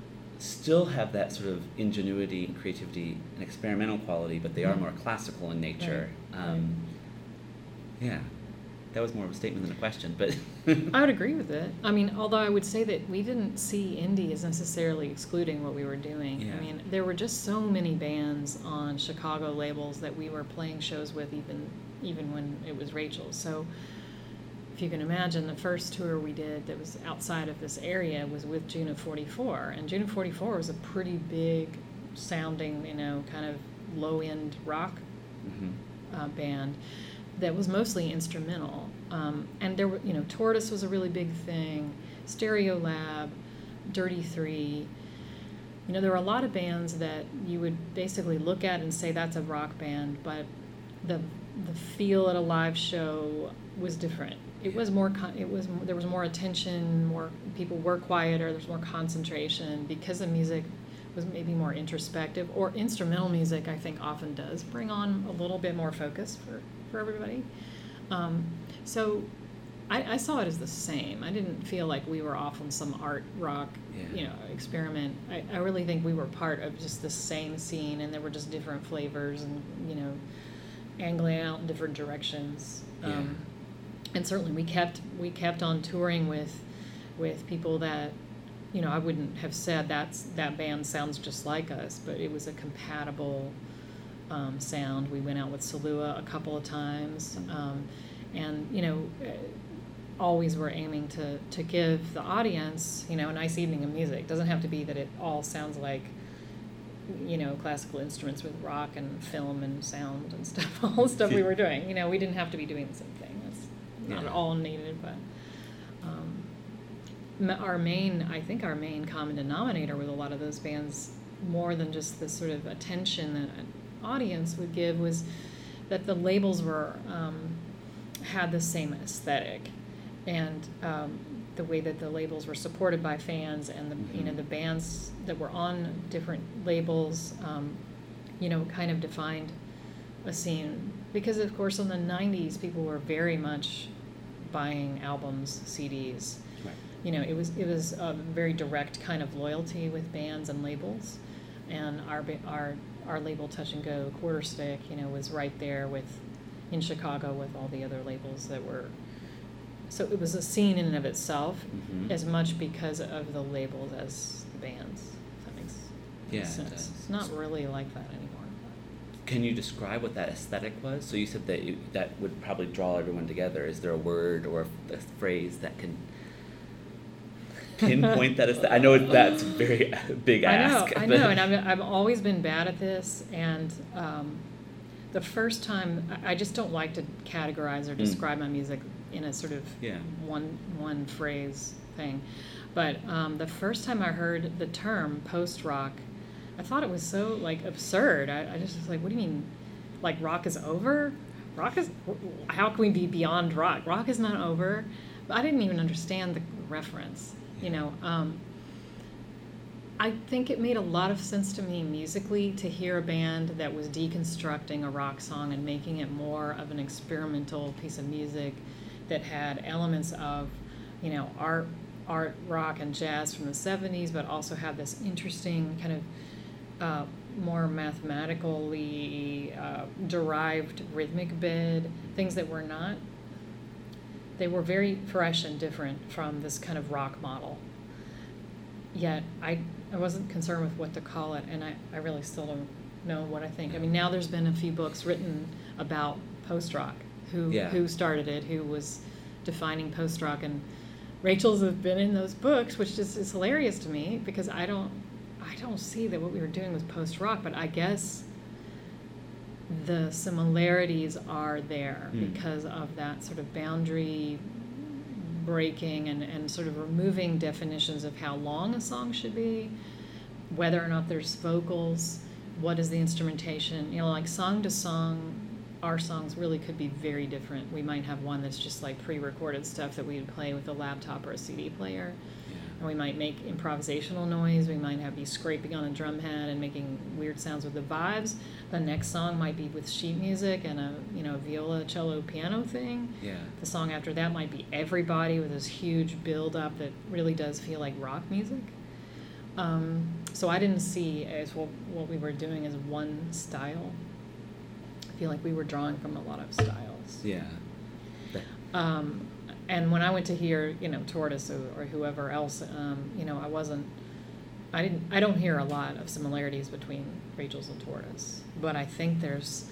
still have that sort of ingenuity and creativity and experimental quality, but they are Mhm. more classical in nature. Right, Um, Yeah, that was more of a statement than a question, but I would agree with it. I mean, although I would say that we didn't see indie as necessarily excluding what we were doing. Yeah. I mean, there were just so many bands on Chicago labels that we were playing shows with, even even when it was Rachel's. So if you can imagine, the first tour we did that was outside of this area was with June of forty-four, and June of forty-four was a pretty big sounding, you know, kind of low end rock Mhm. uh, band that was mostly instrumental. Um, and there were, you know, Tortoise was a really big thing, Stereo Lab, Dirty Three. You know, there were a lot of bands that you would basically look at and say that's a rock band, but the the feel at a live show was different. It was more, con- it was, there was more attention, more, people were quieter, there was more concentration, because the music was maybe more introspective, or instrumental music, I think, often does bring on a little bit more focus for, for everybody. Um, so I, I saw it as the same. I didn't feel like we were off on some art rock, Yeah. you know, experiment. I, I really think we were part of just the same scene, and there were just different flavors and, you know, angling out in different directions. Yeah. Um, and certainly we kept we kept on touring with with people that, you know, I wouldn't have said that's that band sounds just like us, but it was a compatible um, sound. We went out with Salua a couple of times, um, and you know, uh, always we're aiming to to give the audience, you know, a nice evening of music. It doesn't have to be that it all sounds like, you know, classical instruments with rock and film and sound and stuff, all the stuff we were doing. You know, we didn't have to be doing the same thing. That's not Yeah. at all needed, but um, ma- our main, I think our main common denominator with a lot of those bands, more than just the sort of attention that an audience would give, was that the labels were, um, had the same aesthetic. And um, the way that the labels were supported by fans, and the you know Mhm. the bands that were on different labels, um, you know, kind of defined a scene. Because of course in the nineties people were very much buying albums, C Ds. Right. You know, it was it was a very direct kind of loyalty with bands and labels, and our ba- our our label Touch and Go Quarter Stick, you know, was right there with in Chicago with all the other labels that were. So it was a scene in and of itself, Mhm. as much because of the labels as the bands. If that makes Yeah, it sense. does. It's not really like that anymore. Can you describe what that aesthetic was? So you said that you, that would probably draw everyone together. Is there a word or a phrase that can pinpoint that aesthetic? I know that's a very big ask. I know, I know, and I've, I've always been bad at this, and um, the first time, I I just don't like to categorize or Mm. describe my music in a sort of Yeah. one one phrase thing. But um, the first time I heard the term post-rock, I thought it was so, like, absurd. I, I just was like, what do you mean, like, rock is over? Rock is, how can we be beyond rock? Rock is not over. But I didn't even understand the reference, you know. Um, I think it made a lot of sense to me musically to hear a band that was deconstructing a rock song and making it more of an experimental piece of music that had elements of, you know, art, art, rock, and jazz from the seventies, but also had this interesting kind of uh, more mathematically uh, derived rhythmic bed, things that were not, they were very fresh and different from this kind of rock model. Yet I, I wasn't concerned with what to call it, and I, I really still don't know what I think. I mean, now there's been a few books written about post-rock, who Yeah. who started it, who was defining post-rock, and Rachel's have been in those books, which just is hilarious to me because I don't I don't see that what we were doing was post-rock, but I guess the similarities are there Mm. because of that sort of boundary breaking and, and sort of removing definitions of how long a song should be, whether or not there's vocals, what is the instrumentation. You know, like song to song, our songs really could be very different. We might have one that's just like pre-recorded stuff that we would play with a laptop or a C D player. Yeah. And we might make improvisational noise. We might have be scraping on a drum head and making weird sounds with the vibes. The next song might be with sheet music and a you know viola, cello, piano thing. Yeah. The song after that might be everybody with this huge build up that really does feel like rock music. Um, so I didn't see as what, what we were doing as one style. I feel like we were drawing from a lot of styles. Yeah. Um, and when I went to hear, you know, Tortoise or, or whoever else, um, you know, I wasn't, I didn't, I don't hear a lot of similarities between Rachel's and Tortoise, but I think there's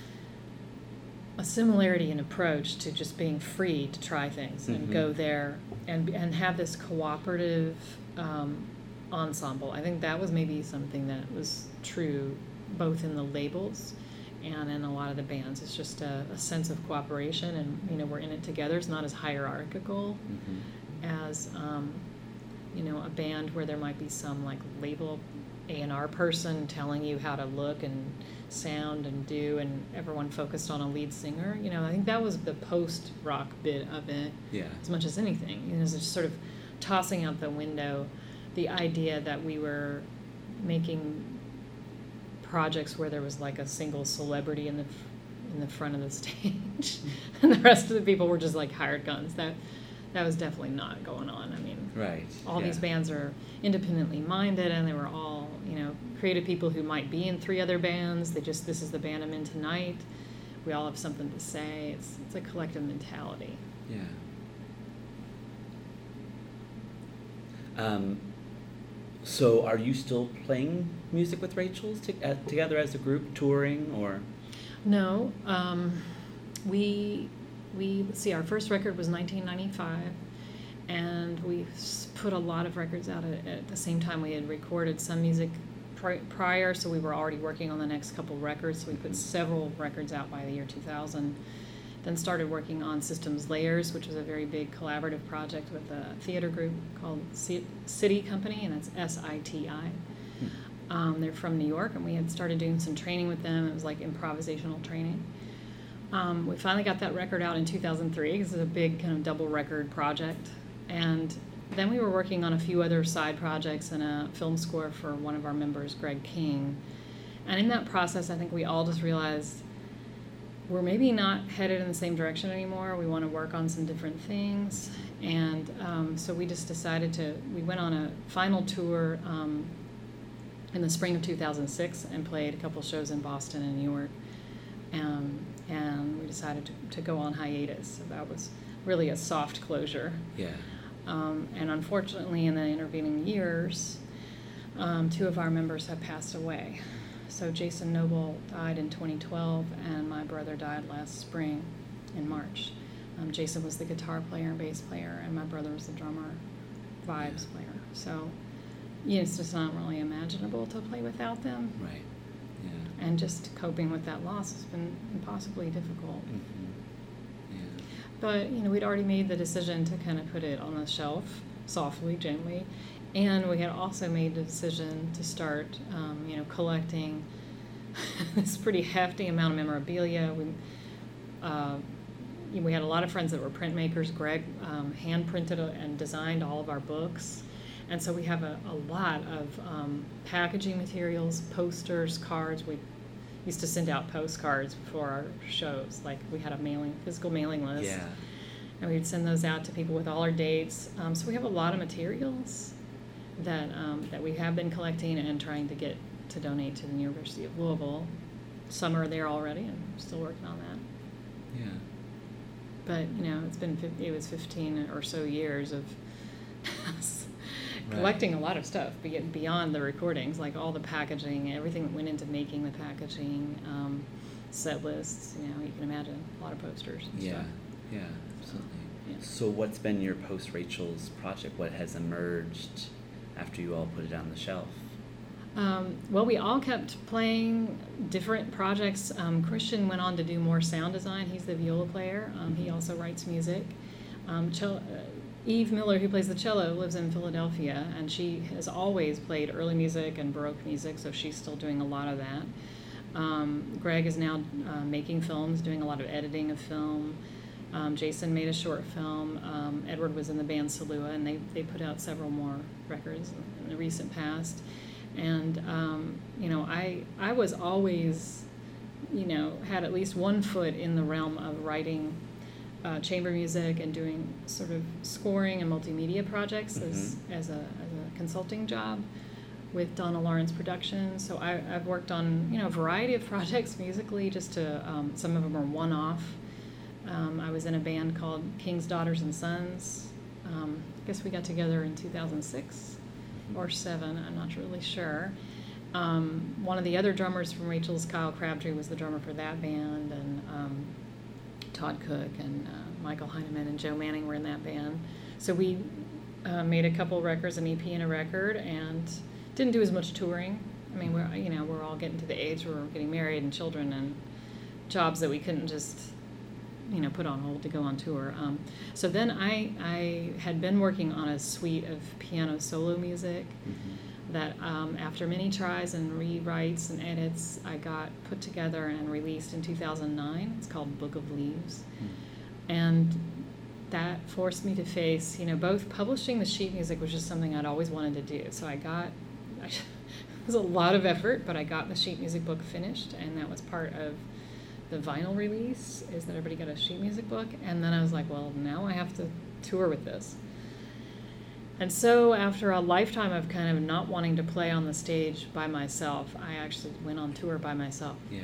a similarity in approach to just being free to try things and Mhm. go there and and have this cooperative um, ensemble. I think that was maybe something that was true both in the labels and in a lot of the bands. It's just a, a sense of cooperation, and you know we're in it together. It's not as hierarchical Mm-hmm. as um, you know a band where there might be some like label A and R person telling you how to look and sound and do, and everyone focused on a lead singer. You know, I think that was the post rock bit of it Yeah. as much as anything. You know, it's just sort of tossing out the window the idea that we were making projects where there was like a single celebrity in the in the front of the stage and the rest of the people were just like hired guns. That that was definitely not going on. I mean, Right. all yeah. these bands are independently minded, and they were all, you know, creative people who might be in three other bands. They just, this is the band I'm in tonight. We all have something to say. It's it's a collective mentality. Yeah. Um, so are you still playing music with Rachel's to, uh, together as a group, touring, or? No, um, we we let's see. Our first record was nineteen ninety-five, and we s- put a lot of records out at, at the same time. We had recorded some music pri- prior, so we were already working on the next couple records. So we put several records out by the year two thousand. Then started working on Systems Layers, which was a very big collaborative project with a theater group called C- City Company, and it's S I T I. Um, they're from New York, and we had started doing some training with them. It was like improvisational training. Um, we finally got that record out in two thousand three because it was a big kind of double record project. And then we were working on a few other side projects and a film score for one of our members, Greg King. And in that process, I think we all just realized we're maybe not headed in the same direction anymore. We want to work on some different things. And um, so we just decided to, we went on a final tour um, in the spring of two thousand six and played a couple shows in Boston and New York. Um, and we decided to, to go on hiatus. So that was really a soft closure. Yeah. Um, and unfortunately, in the intervening years, um, two of our members have passed away. So Jason Noble died in twenty twelve, and my brother died last spring in March. Um, Jason was the guitar player and bass player, and my brother was the drummer, vibes Yeah. player. So, yeah, it's just not really imaginable to play without them. Right. Yeah. And just coping with that loss has been impossibly difficult. Mm-hmm. Yeah. But, you know, we'd already made the decision to kind of put it on the shelf, softly, gently. And we had also made the decision to start, um, you know, collecting this pretty hefty amount of memorabilia. We, uh, you know, we had a lot of friends that were printmakers. Greg um, hand-printed and designed all of our books. And so we have a, a lot of um, packaging materials, posters, cards. We used to send out postcards before our shows. Like, we had a mailing, physical mailing list. Yeah. And we'd send those out to people with all our dates. Um, so we have a lot of materials that um, that we have been collecting and trying to get to donate to the University of Louisville. Some are there already, and I'm still working on that. Yeah. But, you know, it's been, fif- it was fifteen or so years of collecting a lot of stuff, but getting beyond the recordings, like all the packaging, everything that went into making the packaging, um, set lists, you know, you can imagine a lot of posters and Yeah, stuff. yeah, absolutely. Yeah. So what's been your post-Rachel's project? What has emerged after you all put it on the shelf? Um, well, we all kept playing different projects. Um, Christian went on to do more sound design. He's the viola player. Um, he also writes music. Um, cello, uh, Eve Miller, who plays the cello, lives in Philadelphia, and she has always played early music and Baroque music, so she's still doing a lot of that. Um, Greg is now uh, making films, doing a lot of editing of film. Um, Jason made a short film. Um, Edward was in the band Salua, and they, they put out several more records in the recent past. And, um, you know, I I was always, you know, had at least one foot in the realm of writing uh, chamber music and doing sort of scoring and multimedia projects mm-hmm. as, as, a, as a consulting job with Donna Lawrence Productions. So I, I've worked on, you know, a variety of projects musically, just to, um, some of them are one-off. Um, I was in a band called King's Daughters and Sons. Um, I guess we got together in two thousand six. Or seven, I'm not really sure. Um, one of the other drummers from Rachel's, Kyle Crabtree, was the drummer for that band, and um, Todd Cook and uh, Michael Heineman and Joe Manning were in that band. So we uh, made a couple records, an E P and a record, and didn't do as much touring. I mean, we're you know we're all getting to the age where we're getting married and children and jobs that we couldn't just you know put on hold to go on tour. Um, so then I I had been working on a suite of piano solo music mm-hmm. that um, after many tries and rewrites and edits, I got put together and released in two thousand nine. It's called Book of Leaves. Mm-hmm. And that forced me to face, you know, both publishing the sheet music, which is something I'd always wanted to do. So I got, I, it was a lot of effort, but I got the sheet music book finished, and that was part of the vinyl release, is that everybody got a sheet music book. And then I was like, well, now I have to tour with this. And so after a lifetime of kind of not wanting to play on the stage by myself, I actually went on tour by myself. Yeah.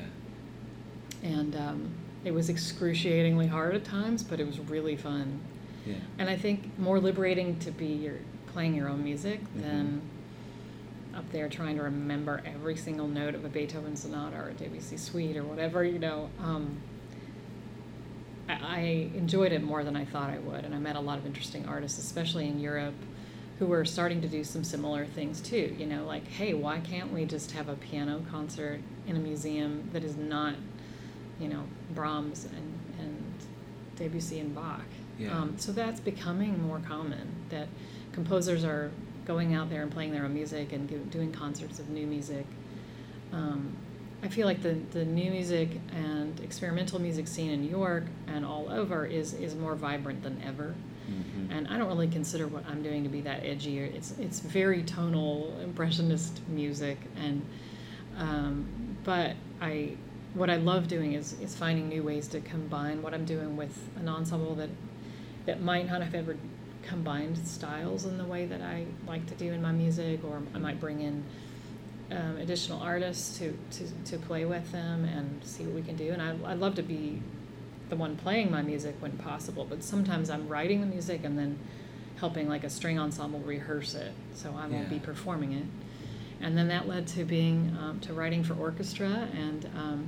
And um, it was excruciatingly hard at times, but it was really fun. Yeah. And I think more liberating to be your, playing your own music mm-hmm. than up there trying to remember every single note of a Beethoven sonata or a Debussy suite or whatever, you know. Um, I, I enjoyed it more than I thought I would, and I met a lot of interesting artists, especially in Europe, who were starting to do some similar things too. You know, like, hey, why can't we just have a piano concert in a museum that is not, you know, Brahms and, and Debussy and Bach? Yeah. Um, so that's becoming more common, that composers are going out there and playing their own music and give, doing concerts of new music. Um, I feel like the, the new music and experimental music scene in New York and all over is, is more vibrant than ever. Mm-hmm. And I don't really consider what I'm doing to be that edgy. It's it's very tonal, impressionist music, and um, but I what I love doing is, is finding new ways to combine what I'm doing with an ensemble that that might not have ever combined styles in the way that I like to do in my music, or I might bring in um, additional artists to, to, to play with them and see what we can do. And I, I'd love to be the one playing my music when possible, but sometimes I'm writing the music and then helping like a string ensemble rehearse it, so I won't yeah. be performing it. And then that led to being um, to writing for orchestra, and um,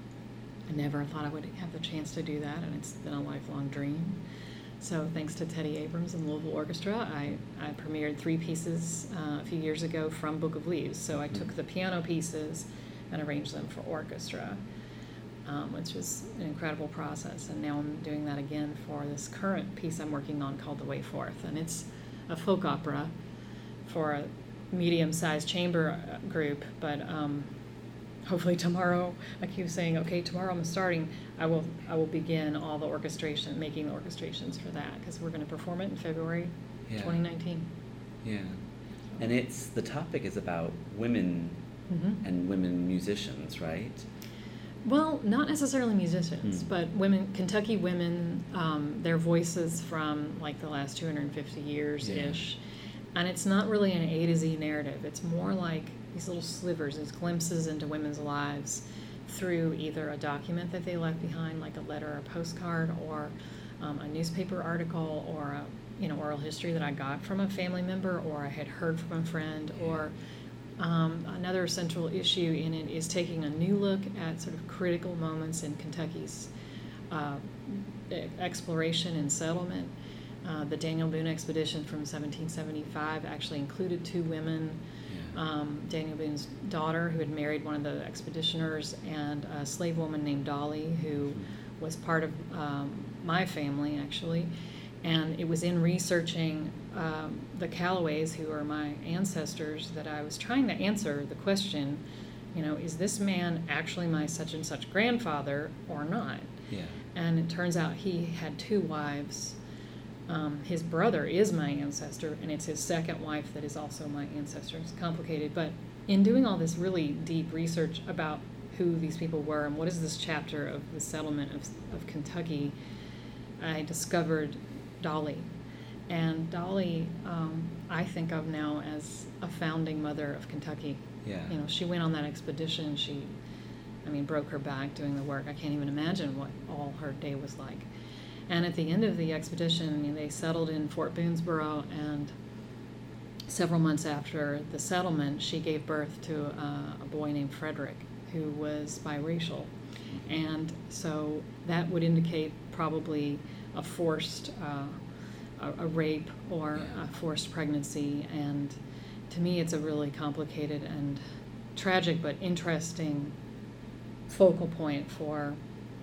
I never thought I would have the chance to do that, and it's been a lifelong dream. So thanks to Teddy Abrams and Louisville Orchestra, I, I premiered three pieces uh, a few years ago from Book of Leaves. So I mm-hmm. took the piano pieces and arranged them for orchestra, um, which was an incredible process. And now I'm doing that again for this current piece I'm working on called The Way Forth. And it's a folk opera for a medium-sized chamber group, but um, hopefully tomorrow, I keep saying, okay, tomorrow I'm starting, I will I will begin all the orchestration, making the orchestrations for that, because we're going to perform it in February yeah. twenty nineteen. Yeah. And it's, the topic is about women mm-hmm. and women musicians, right? Well, not necessarily musicians, mm. but women, Kentucky women, um, their voices from like the last two hundred fifty years-ish. Yeah. And it's not really an A to Z narrative. It's more like these little slivers, these glimpses into women's lives through either a document that they left behind, like a letter or a postcard, or um, a newspaper article, or a you know oral history that I got from a family member, or I had heard from a friend, or um, another central issue in it is taking a new look at sort of critical moments in Kentucky's uh, exploration and settlement. Uh, the Daniel Boone expedition from seventeen seventy-five actually included two women. Um, Daniel Boone's daughter, who had married one of the expeditioners, and a slave woman named Dolly, who was part of um, my family, actually. And it was in researching um, the Callaways, who are my ancestors, that I was trying to answer the question, you know, is this man actually my such and such grandfather or not? Yeah. And it turns out he had two wives. Um, his brother is my ancestor, and it's his second wife that is also my ancestor. It's complicated, but in doing all this really deep research about who these people were and what is this chapter of the settlement of, of Kentucky, I discovered Dolly. And Dolly, um, I think of now as a founding mother of Kentucky. Yeah. You know, she went on that expedition. She, I mean, broke her back doing the work. I can't even imagine what all her day was like. And at the end of the expedition, you know, they settled in Fort Boonesboro, and several months after the settlement, she gave birth to uh, a boy named Frederick, who was biracial. And so that would indicate probably a forced, uh, a, a rape or a forced pregnancy. And to me, it's a really complicated and tragic but interesting focal point for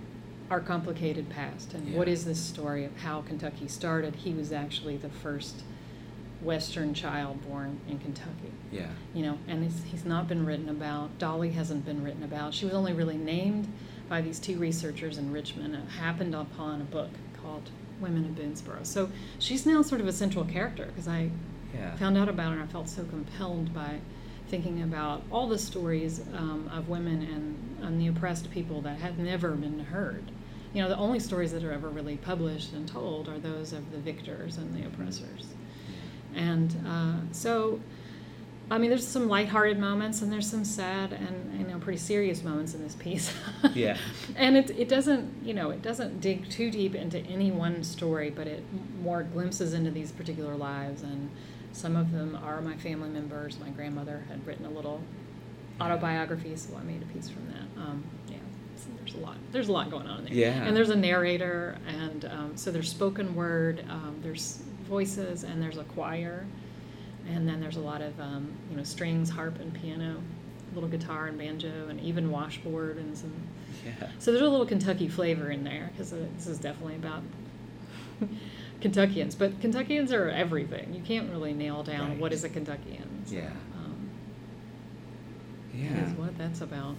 our complicated past. And Yeah. what is this story of how Kentucky started? He was actually the first Western child born in Kentucky. Yeah. You know, and it's, he's not been written about. Dolly hasn't been written about. She was only really named by these two researchers in Richmond. It happened upon a book called Women of Boonesboro. So she's now sort of a central character, because I Yeah. found out about her and I felt so compelled by thinking about all the stories um, of women and, and the oppressed people that have never been heard. You know, the only stories that are ever really published and told are those of the victors and the oppressors. And uh, so, I mean, there's some lighthearted moments, and there's some sad and, you know, pretty serious moments in this piece. Yeah. And it it doesn't, you know, it doesn't dig too deep into any one story, but it more glimpses into these particular lives. And some of them are my family members. My grandmother had written a little autobiography, so I made a piece from that. Um, yeah, so there's a lot. There's a lot going on in there. Yeah. And there's a narrator, and um, so there's spoken word. Um, there's voices, and there's a choir, and then there's a lot of um, you know strings, harp, and piano, little guitar and banjo, and even washboard and some. Yeah. So there's a little Kentucky flavor in there, because this is definitely about Kentuckians. But Kentuckians are everything. You can't really nail down Right. what is a Kentuckian. So, Yeah. Um, Yeah. That is what that's about.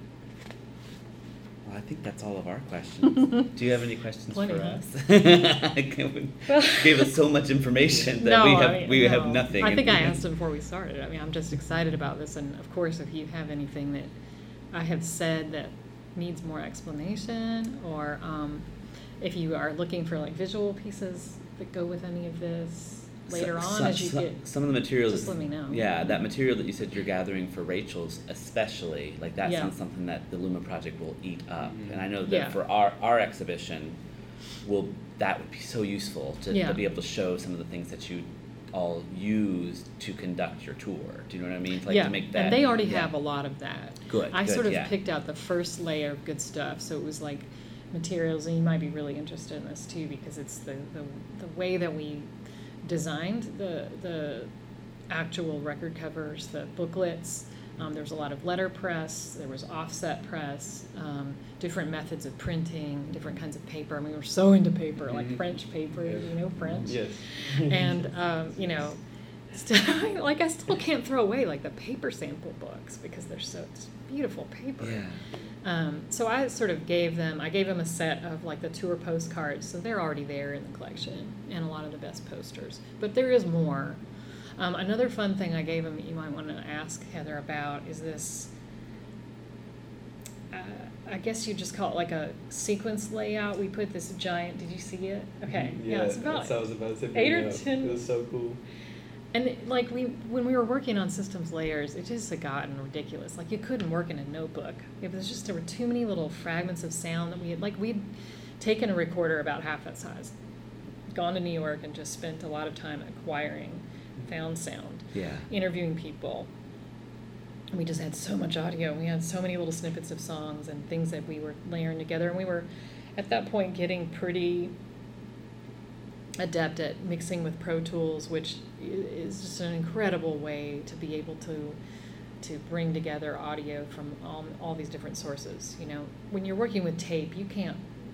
Well, I think that's all of our questions. Do you have any questions Plenty, for huh? us? You gave us so much information that no, we have I mean, we no. have nothing. I think I asked it before we started. I mean, I'm just excited about this, and of course, if you have anything that I have said that needs more explanation, or um, if you are looking for like visual pieces that go with any of this later So- on, so- as you so- get, some of the materials. just let me know. Yeah, that material that you said you're gathering for Rachel's, especially, like that Yeah. sounds something that the Luma Project will eat up. Mhm. And I know that Yeah. for our our exhibition, will that would be so useful to, Yeah. to be able to show some of the things that you all used to conduct your tour. Do you know what I mean? Like yeah, to make that. and they already yeah. have a lot of that. Good. I good, sort of yeah. picked out the first layer of good stuff, so it was like materials, and you might be really interested in this too, because it's the, the, the way that we designed the the actual record covers, the booklets. Um, there was a lot of letterpress, there was offset press, um, different methods of printing, different kinds of paper. I mean, we were so into paper, like Mhm. French paper, Yeah. you know, French. Yes. And, um, you know, st- like I still can't throw away like the paper sample books, because they're so it's beautiful paper. Yeah. Um, so I sort of gave them, I gave them a set of like the tour postcards, so they're already there in the collection, and a lot of the best posters. But there is more. Um, another fun thing I gave them that you might want to ask Heather about is this, uh, I guess you just call it like a sequence layout. We put this giant, did you see it? Okay, yeah, Yeah, it's about that's what I was about to say. eight or bring up. ten- It was so cool. And it, like we, when we were working on systems layers, it just had gotten ridiculous. Like you couldn't work in a notebook. It was just, there were too many little fragments of sound that we had, like we'd taken a recorder about half that size, gone to New York and just spent a lot of time acquiring found sound, Yeah. interviewing people. We just had so much audio. We had so many little snippets of songs and things that we were layering together. And we were, at that point, getting pretty adept at mixing with Pro Tools, which is just an incredible way to be able to to bring together audio from all, all these different sources. You know, when you're working with tape, you can't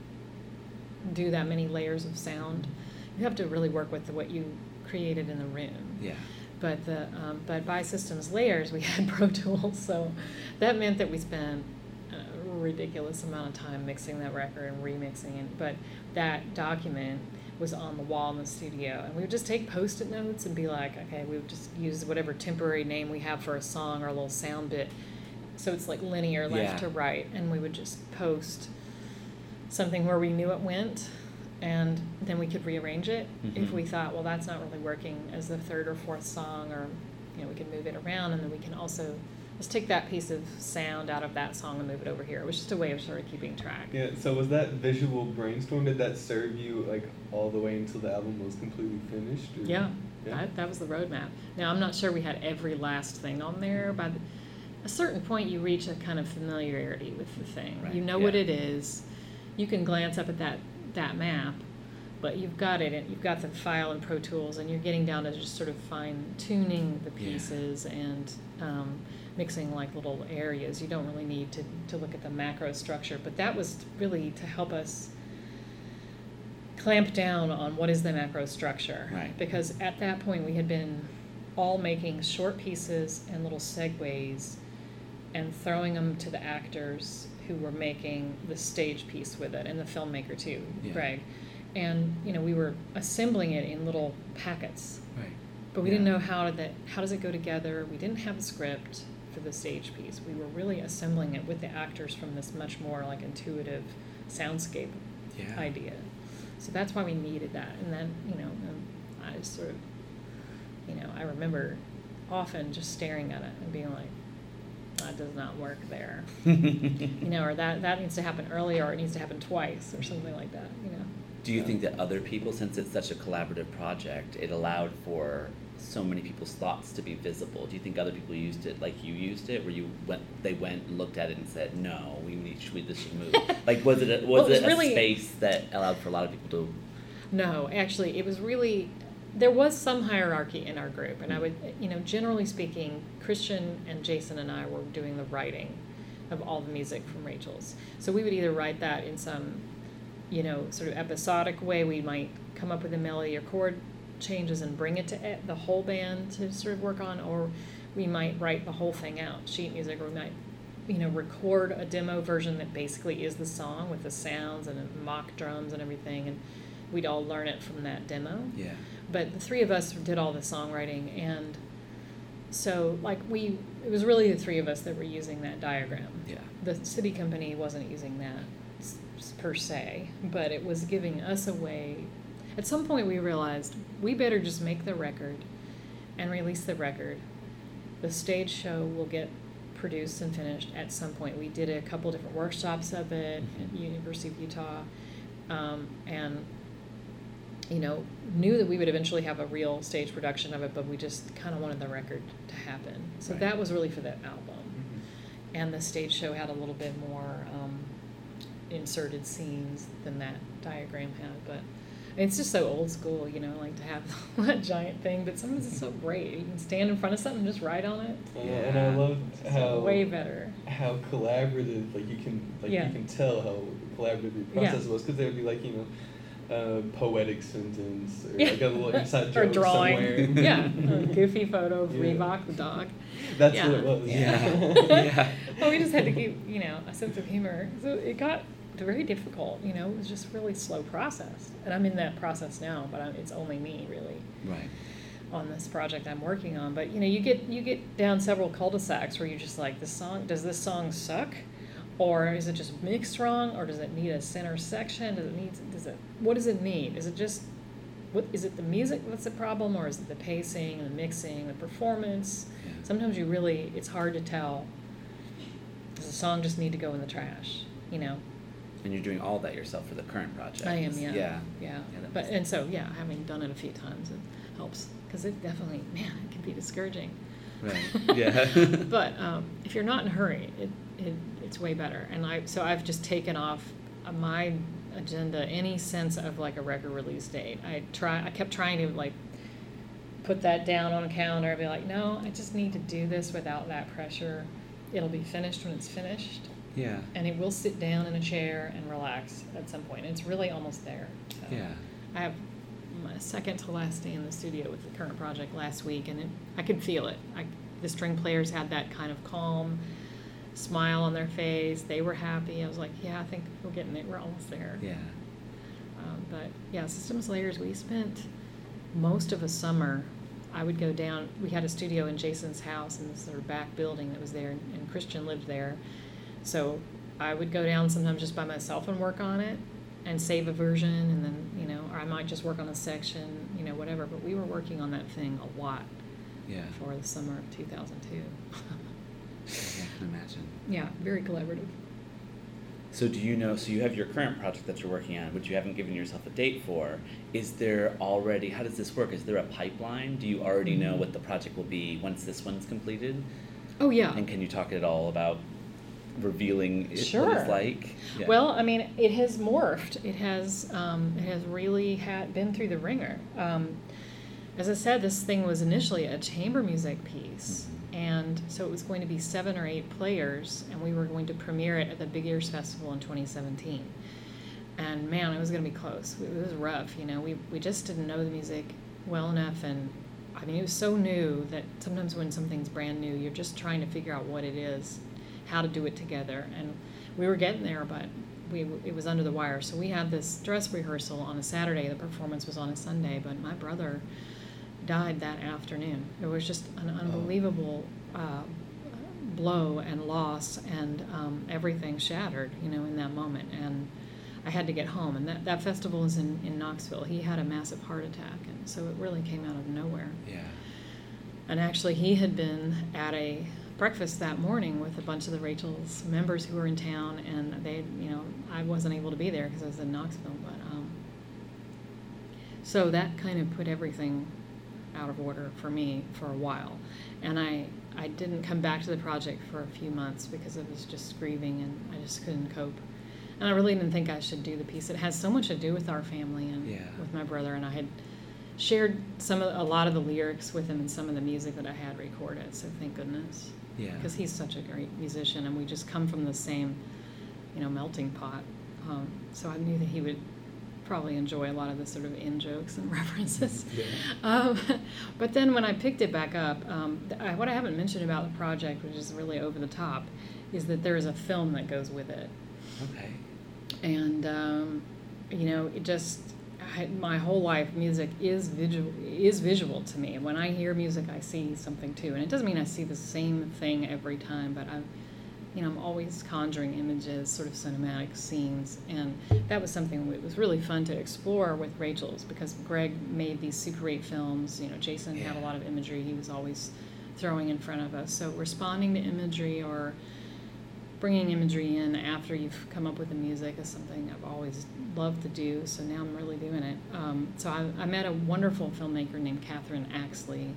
do that many layers of sound. You have to really work with what you created in the room. Yeah. But the um, but by systems layers, we had Pro Tools, so that meant that we spent a ridiculous amount of time mixing that record and remixing it. But that document was on the wall in the studio, and we would just take post-it notes and be like, okay, we would just use whatever temporary name we have for a song or a little sound bit, so it's like linear left Yeah. to right, and we would just post something where we knew it went, and then we could rearrange it Mhm. if we thought, well, that's not really working as the third or fourth song, or you know, we can move it around, and then we can also just take that piece of sound out of that song and move it over here. It was just a way of sort of keeping track. Yeah, so was that visual brainstorm, did that serve you like all the way until the album was completely finished? Or? Yeah, Yeah. That, that was the roadmap. Now, I'm not sure we had every last thing on there. By the, a certain point, you reach a kind of familiarity with the thing. Right, You know what yeah. it is. You can glance up at that, that map, but you've got it. You've got the file in Pro Tools, and you're getting down to just sort of fine-tuning the Yeah. pieces and um, mixing like little areas. You don't really need to, to look at the macro structure, but that was really to help us clamp down on what is the macro structure. Right. Because at that point we had been all making short pieces and little segues and throwing them to the actors who were making the stage piece with it, and the filmmaker too, Yeah. Greg. And you know, we were assembling it in little packets. Right. But we Yeah. didn't know how did that how does it go together. We didn't have a script for the stage piece. We were really assembling it with the actors from this much more like intuitive soundscape Yeah. idea. So that's why we needed that. And then, you know, um, I just sort of, you know, I remember often just staring at it and being like, that does not work there. You know, or that, that needs to happen earlier, or it needs to happen twice, or something like that, you know. Do you So- think that other people, since it's such a collaborative project, it allowed for so many people's thoughts to be visible? Do you think other people used it like you used it, where you went, they went and looked at it and said, "No, we need, we this should move"? Like, was it a, was, Well, it was it a really- space that allowed for a lot of people to? No, actually, it was really, there was some hierarchy in our group, and I would, you know, generally speaking, Christian and Jason and I were doing the writing of all the music from Rachel's. So we would either write that in some, you know, sort of episodic way. We might come up with a melody or chord changes and bring it to e- the whole band to sort of work on, or we might write the whole thing out, sheet music, or we might, you know, record a demo version that basically is the song with the sounds and mock drums and everything, and we'd all learn it from that demo. Yeah. But the three of us did all the songwriting, and so like we, it was really the three of us that were using that diagram. Yeah. The city company wasn't using that s- s- per se, but it was giving us a way. At some point we realized we better just make the record and release the record. The stage show will get produced and finished at some point. We did a couple different workshops of it at Mhm. University of Utah, um, and you know, knew that we would eventually have a real stage production of it, but we just kind of wanted the record to happen. So Right. that was really for that album. Mhm. And the stage show had a little bit more um, inserted scenes than that diagram had. But it's just so old school, you know, like to have that giant thing. But sometimes it's so great. You can stand in front of something and just write on it. Uh, and I love It's how way better. how collaborative, like you can like Yeah. you can tell how collaborative the Yeah. process was, because there would be like, you know, uh, poetic sentence or Yeah. like a little inside Or joke drawing. somewhere. Yeah, a goofy photo of Yeah. Reebok the dog. That's Yeah. what it was. Yeah. Yeah. Well, we just had to keep, you know, a sense of humor. So it got very difficult, you know, it was just really slow process. And I'm in that process now, but I'm, it's only me really Right. on this project I'm working on. But, you know, you get you get down several cul-de-sacs where you're just like, this song, does this song suck? Or is it just mixed wrong? Or does it need a center section? Does it need, does it, what does it need? Is it just what, is it the music that's the problem, or is it the pacing, the mixing, the performance? Yeah. Sometimes you really, it's hard to tell. Does a song just need to go in the trash, you know? And you're doing all that yourself for the current project. I am, yeah. Yeah. Yeah. Yeah, that But, makes and so, yeah, having done it a few times, it helps. Because it definitely, man, it can be discouraging. Right, yeah. But um, if you're not in a hurry, it, it it's way better. And I so I've just taken off uh, my agenda any sense of like a record release date. I try. I kept trying to like put that down on a calendar and be like, no, I just need to do this without that pressure. It'll be finished when it's finished. Yeah. And it will sit down in a chair and relax at some point. It's really almost there. So Yeah. I have my second to last day in the studio with the current project last week, and it, I could feel it. I, the string players had that kind of calm smile on their face. They were happy. I was like, yeah, I think we're getting it. We're almost there. Yeah. Um, but yeah, Systems Layers, we spent most of a summer. I would go down. We had a studio in Jason's house in this sort of back building that was there, and, and Christian lived there. So I would go down sometimes just by myself and work on it and save a version, and then, you know, or I might just work on a section, you know, whatever. But we were working on that thing a lot Yeah. for the summer of two thousand two. Yeah, I can imagine. Yeah, very collaborative. So do you know, so you have your current project that you're working on, which you haven't given yourself a date for. Is there already, how does this work? Is there a pipeline? Do you already know what the project will be once this one's completed? Oh, yeah. And can you talk at all about revealing it, Sure. what it's like? Yeah. Well, I mean, it has morphed. It has, um, it has really had been through the ringer. Um, as I said, this thing was initially a chamber music piece, Mhm. and so it was going to be seven or eight players, and we were going to premiere it at the Big Ears Festival in twenty seventeen. And man, it was going to be close. It was rough, you know. We we just didn't know the music well enough, and I mean, it was so new that sometimes when something's brand new, you're just trying to figure out what it is, how to do it together, and we were getting there, but we it was under the wire. So we had this dress rehearsal on a Saturday. The performance was on a Sunday, but my brother died that afternoon. It was just an unbelievable uh, blow and loss, and um, everything shattered, you know, in that moment. And I had to get home, and that, that festival is in, in Knoxville. He had a massive heart attack, and so it really came out of nowhere. Yeah. And actually, he had been at a breakfast that morning with a bunch of the Rachel's members who were in town, and they, you know, I wasn't able to be there because I was in Knoxville, but um, so that kind of put everything out of order for me for a while, and I I didn't come back to the project for a few months because I was just grieving and I just couldn't cope, and I really didn't think I should do the piece. It has so much to do with our family and Yeah. with my brother, and I had shared some of a lot of the lyrics with him and some of the music that I had recorded, so thank goodness. Yeah. Because he's such a great musician, and we just come from the same, you know, melting pot. Um, so I knew that he would probably enjoy a lot of the sort of in jokes and references. Yeah. Um, but then when I picked it back up, um, th- I, what I haven't mentioned about the project, which is really over the top, is that there is a film that goes with it. Okay. And um, you know, it just I, my whole life, music is visual is visual to me. When I hear music, I see something too, and it doesn't mean I see the same thing every time, but I, you know, I'm always conjuring images, sort of cinematic scenes, and that was something that was really fun to explore with Rachel's, because Greg made these Super eight films. You know, Jason had a Yeah. lot of imagery he was always throwing in front of us. So responding to imagery or bringing imagery in after you've come up with the music is something I've always loved to do, so now I'm really doing it. Um, so I, I met a wonderful filmmaker named Catherine Axley,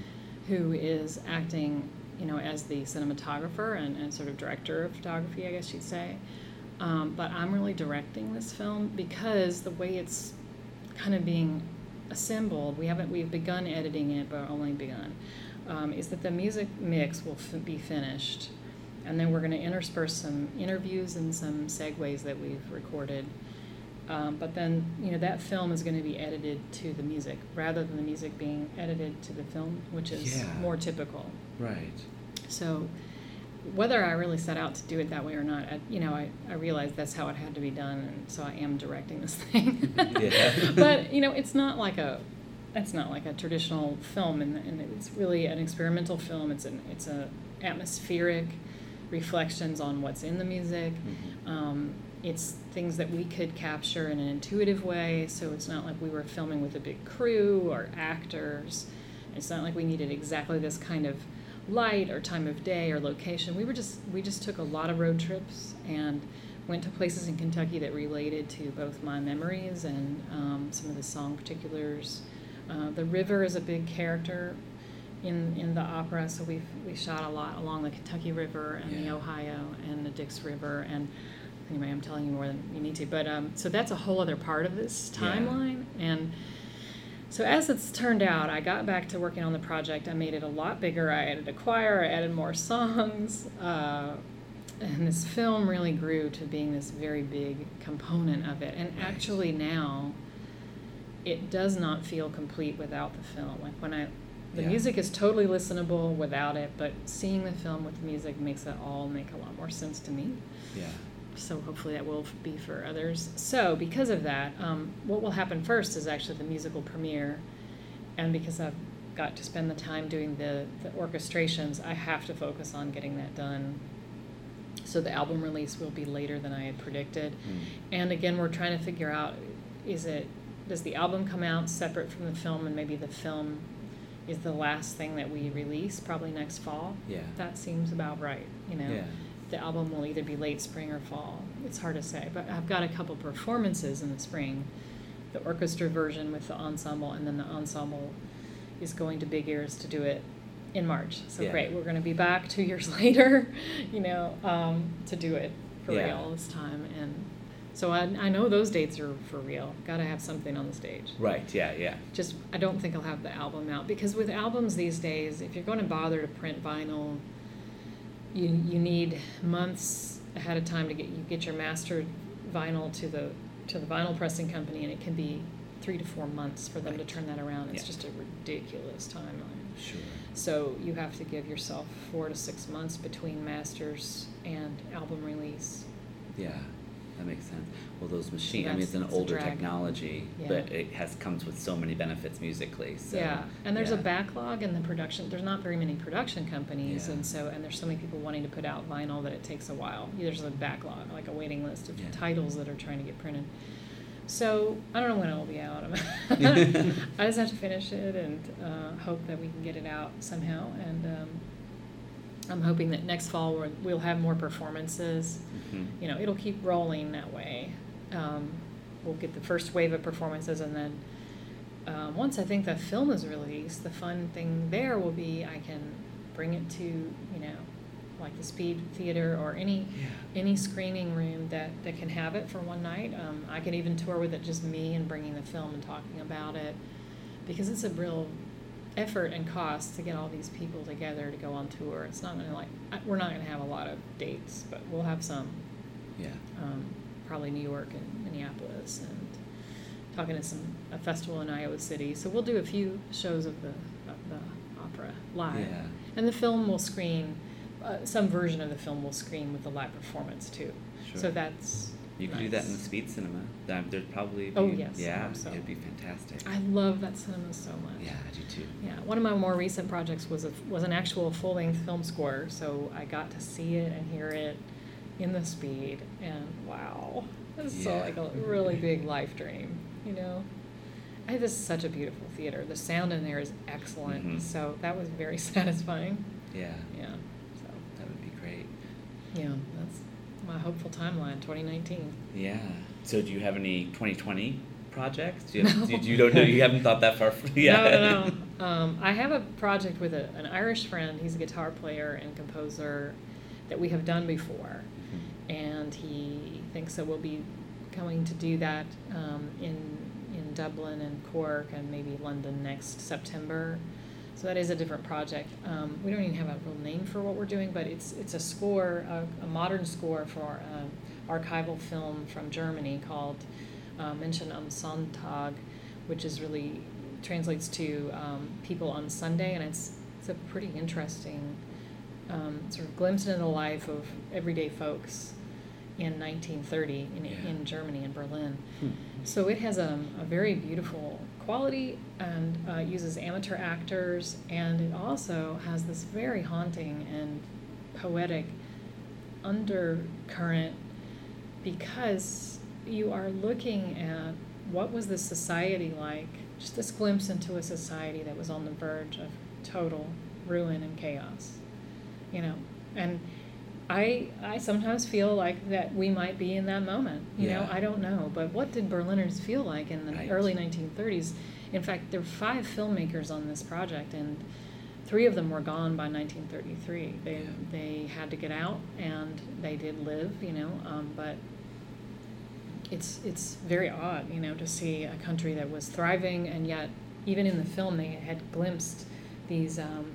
who is acting, you know, as the cinematographer and, and sort of director of photography, I guess you'd say. Um, but I'm really directing this film because the way it's kind of being assembled, we haven't, we've begun editing it, but only begun, um, is that the music mix will f- be finished. And then we're going to intersperse some interviews and some segues that we've recorded. Um, but then, you know, that film is going to be edited to the music rather than the music being edited to the film, which is Yeah. more typical. Right. So whether I really set out to do it that way or not, I, you know, I, I realized that's how it had to be done, and so I am directing this thing. Yeah. But, you know, it's not like a, it's not like a traditional film, and, and it's really an experimental film. It's an, it's a atmospheric reflections on what's in the music. Mhm. Um, it's things that we could capture in an intuitive way, so it's not like we were filming with a big crew or actors. It's not like we needed exactly this kind of light or time of day or location. We were just we just took a lot of road trips and went to places in Kentucky that related to both my memories and um, some of the song particulars. Uh, the river is a big character in in the opera, so we we shot a lot along the Kentucky River and yeah. the Ohio and the Dix River. And anyway, I'm telling you more than you need to. But um, so that's a whole other part of this timeline. Yeah. And so as it's turned out, I got back to working on the project. I made it a lot bigger. I added a choir. I added more songs. Uh, and this film really grew to being this very big component of it. And right. actually now, it does not feel complete without the film. Like when I, the yeah. music is totally listenable without it, but seeing the film with the music makes it all make a lot more sense to me. Yeah. So hopefully that will be for others. So because of that, um, what will happen first is actually the musical premiere. And because I've got to spend the time doing the, the orchestrations, I have to focus on getting that done. So the album release will be later than I had predicted. Mm. And again, we're trying to figure out, is it, does the album come out separate from the film, and maybe the film is the last thing that we release, probably next fall? Yeah. That seems about right, you know? Yeah. The album will either be late spring or fall. It's hard to say, but I've got a couple performances in the spring. The orchestra version with the ensemble, and then the ensemble is going to Big Ears to do it in March. So yeah. great, we're going to be back two years later, you know, um, to do it for yeah. real this time. And so I, I know those dates are for real. Got to have something on the stage. Right, yeah, yeah. Just, I don't think I'll have the album out, because with albums these days, if you're going to bother to print vinyl, you you need months ahead of time to get you get your mastered vinyl to the to the vinyl pressing company, and it can be three to four months for them right. to turn that around. It's yeah. just a ridiculous timeline. Sure. So you have to give yourself four to six months between masters and album release. Yeah, that makes sense. Well, those machines, I mean, That's- it's an that's a older drag. technology, Yeah. but it has comes with so many benefits musically. So, yeah, and there's yeah. a backlog in the production. There's not very many production companies, Yeah. and so and there's so many people wanting to put out vinyl that it takes a while. There's a backlog, like a waiting list of Yeah. titles that are trying to get printed. So I don't know when it'll be out. I just have to finish it and uh, hope that we can get it out somehow. And um, I'm hoping that next fall we're, we'll have more performances. Mhm. You know, it'll keep rolling that way. Um, we'll get the first wave of performances, and then um, once I think the film is released, the fun thing there will be I can bring it to, you know, like the Speed Theater or any Yeah. any screening room that, that can have it for one night. Um, I can even tour with it just me and bringing the film and talking about it, because it's a real effort and cost to get all these people together to go on tour. It's not gonna like I- we're not gonna have a lot of dates, but we'll have some. Yeah. Um, probably New York and Minneapolis, and talking to some a festival in Iowa City. So we'll do a few shows of the of the opera live, Yeah. and the film will screen. Uh, some version of the film will screen with the live performance too. Sure. So that's You could nice. do that in the Speed Cinema. That, there'd probably be, Oh, yes, I yeah, hope so. it'd be fantastic. I love that cinema so much. Yeah, I do too. Yeah, one of my more recent projects was a, was an actual full length film score, so I got to see it and hear it in the Speed, and wow, it's so Yeah. like a really big life dream, you know. I have this such a beautiful theater. The sound in there is excellent, Mhm. so that was very satisfying. Yeah, Yeah, so that would be great. yeah, that's my hopeful timeline, twenty nineteen. Yeah. So do you have any twenty twenty projects? Do you, have, No. you, you don't know, you haven't thought that far? For, yeah. No, no, no. Um, I have a project with a, an Irish friend. He's a guitar player and composer that we have done before. Mhm. And he thinks that we'll be coming to do that um, in in Dublin and Cork and maybe London next September. So that is a different project. Um, we don't even have a real name for what we're doing, but it's it's a score, a, a modern score for an archival film from Germany called uh, Menschen am Sonntag, which is really translates to um, People on Sunday, and it's it's a pretty interesting um, sort of glimpse into the life of everyday folks in nineteen thirty in, Yeah. in Germany, in Berlin. Hmm. So it has a, a very beautiful quality and uh, uses amateur actors, and it also has this very haunting and poetic undercurrent because you are looking at what was the society like, just this glimpse into a society that was on the verge of total ruin and chaos, you know, and I I sometimes feel like that we might be in that moment, you Yeah. know, I don't know, but what did Berliners feel like in the Right. early nineteen thirties? In fact, there were five filmmakers on this project, and three of them were gone by nineteen thirty-three. They Yeah. they had to get out, and they did live, you know, um, but it's it's very odd, you know, to see a country that was thriving, and yet even in the film they had glimpsed these, um,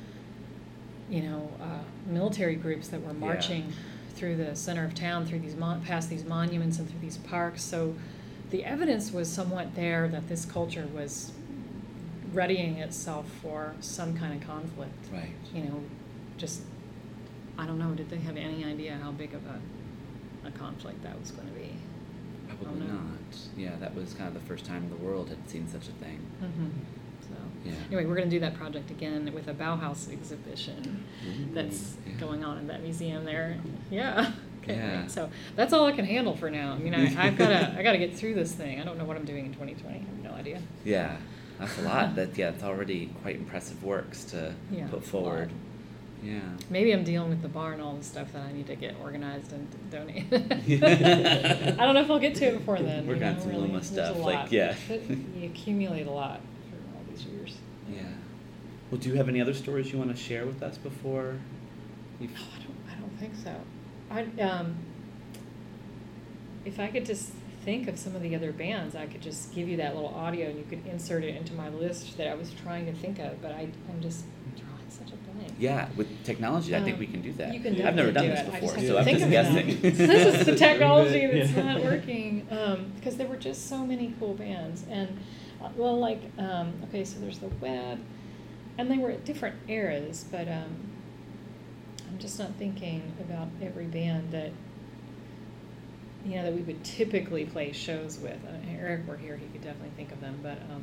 you know, uh, military groups that were Yeah. marching through the center of town, through these mon- past these monuments and through these parks. So the evidence was somewhat there that this culture was readying itself for some kind of conflict. Right. You know, just, I don't know, did they have any idea how big of a, a conflict that was going to be? Probably Oh, no. not. Yeah, that was kind of the first time the world had seen such a thing. Mm-hmm. So Yeah. anyway, we're going to do that project again with a Bauhaus exhibition Ooh, that's yeah. going on in that museum there. Yeah. Can't Yeah. wait. So that's all I can handle for now. I mean, I, I've got to I got to get through this thing. I don't know what I'm doing in twenty twenty. I have no idea. Yeah, that's a lot. That yeah, it's already quite impressive works to Yeah, put it's a forward. lot. Yeah. Maybe I'm dealing with the bar and all the stuff that I need to get organized and donate. Yeah. I don't know if I'll get to it before then. Work you on know, some really. Luma There's stuff, a like, lot. yeah. You accumulate a lot for all these years. Yeah. Well, do you have any other stories you want to share with us before? You No, I don't. I don't think so. I um. If I could just think of some of the other bands, I could just give you that little audio, and you could insert it into my list that I was trying to think of. But I, I'm just drawing such a blank. Yeah, with technology, I think Um, we can do that. You can Yeah. I've never done definitely this do it. I before, just have so to I'm think just of guessing. it now. This is the technology that's Yeah. not working. Um, because there were just so many cool bands, and uh, well, like um, okay, so there's the web, and they were at different eras, but um, I'm just not thinking about every band that you know that we would typically play shows with. Uh, Eric were here; he could definitely think of them, but um,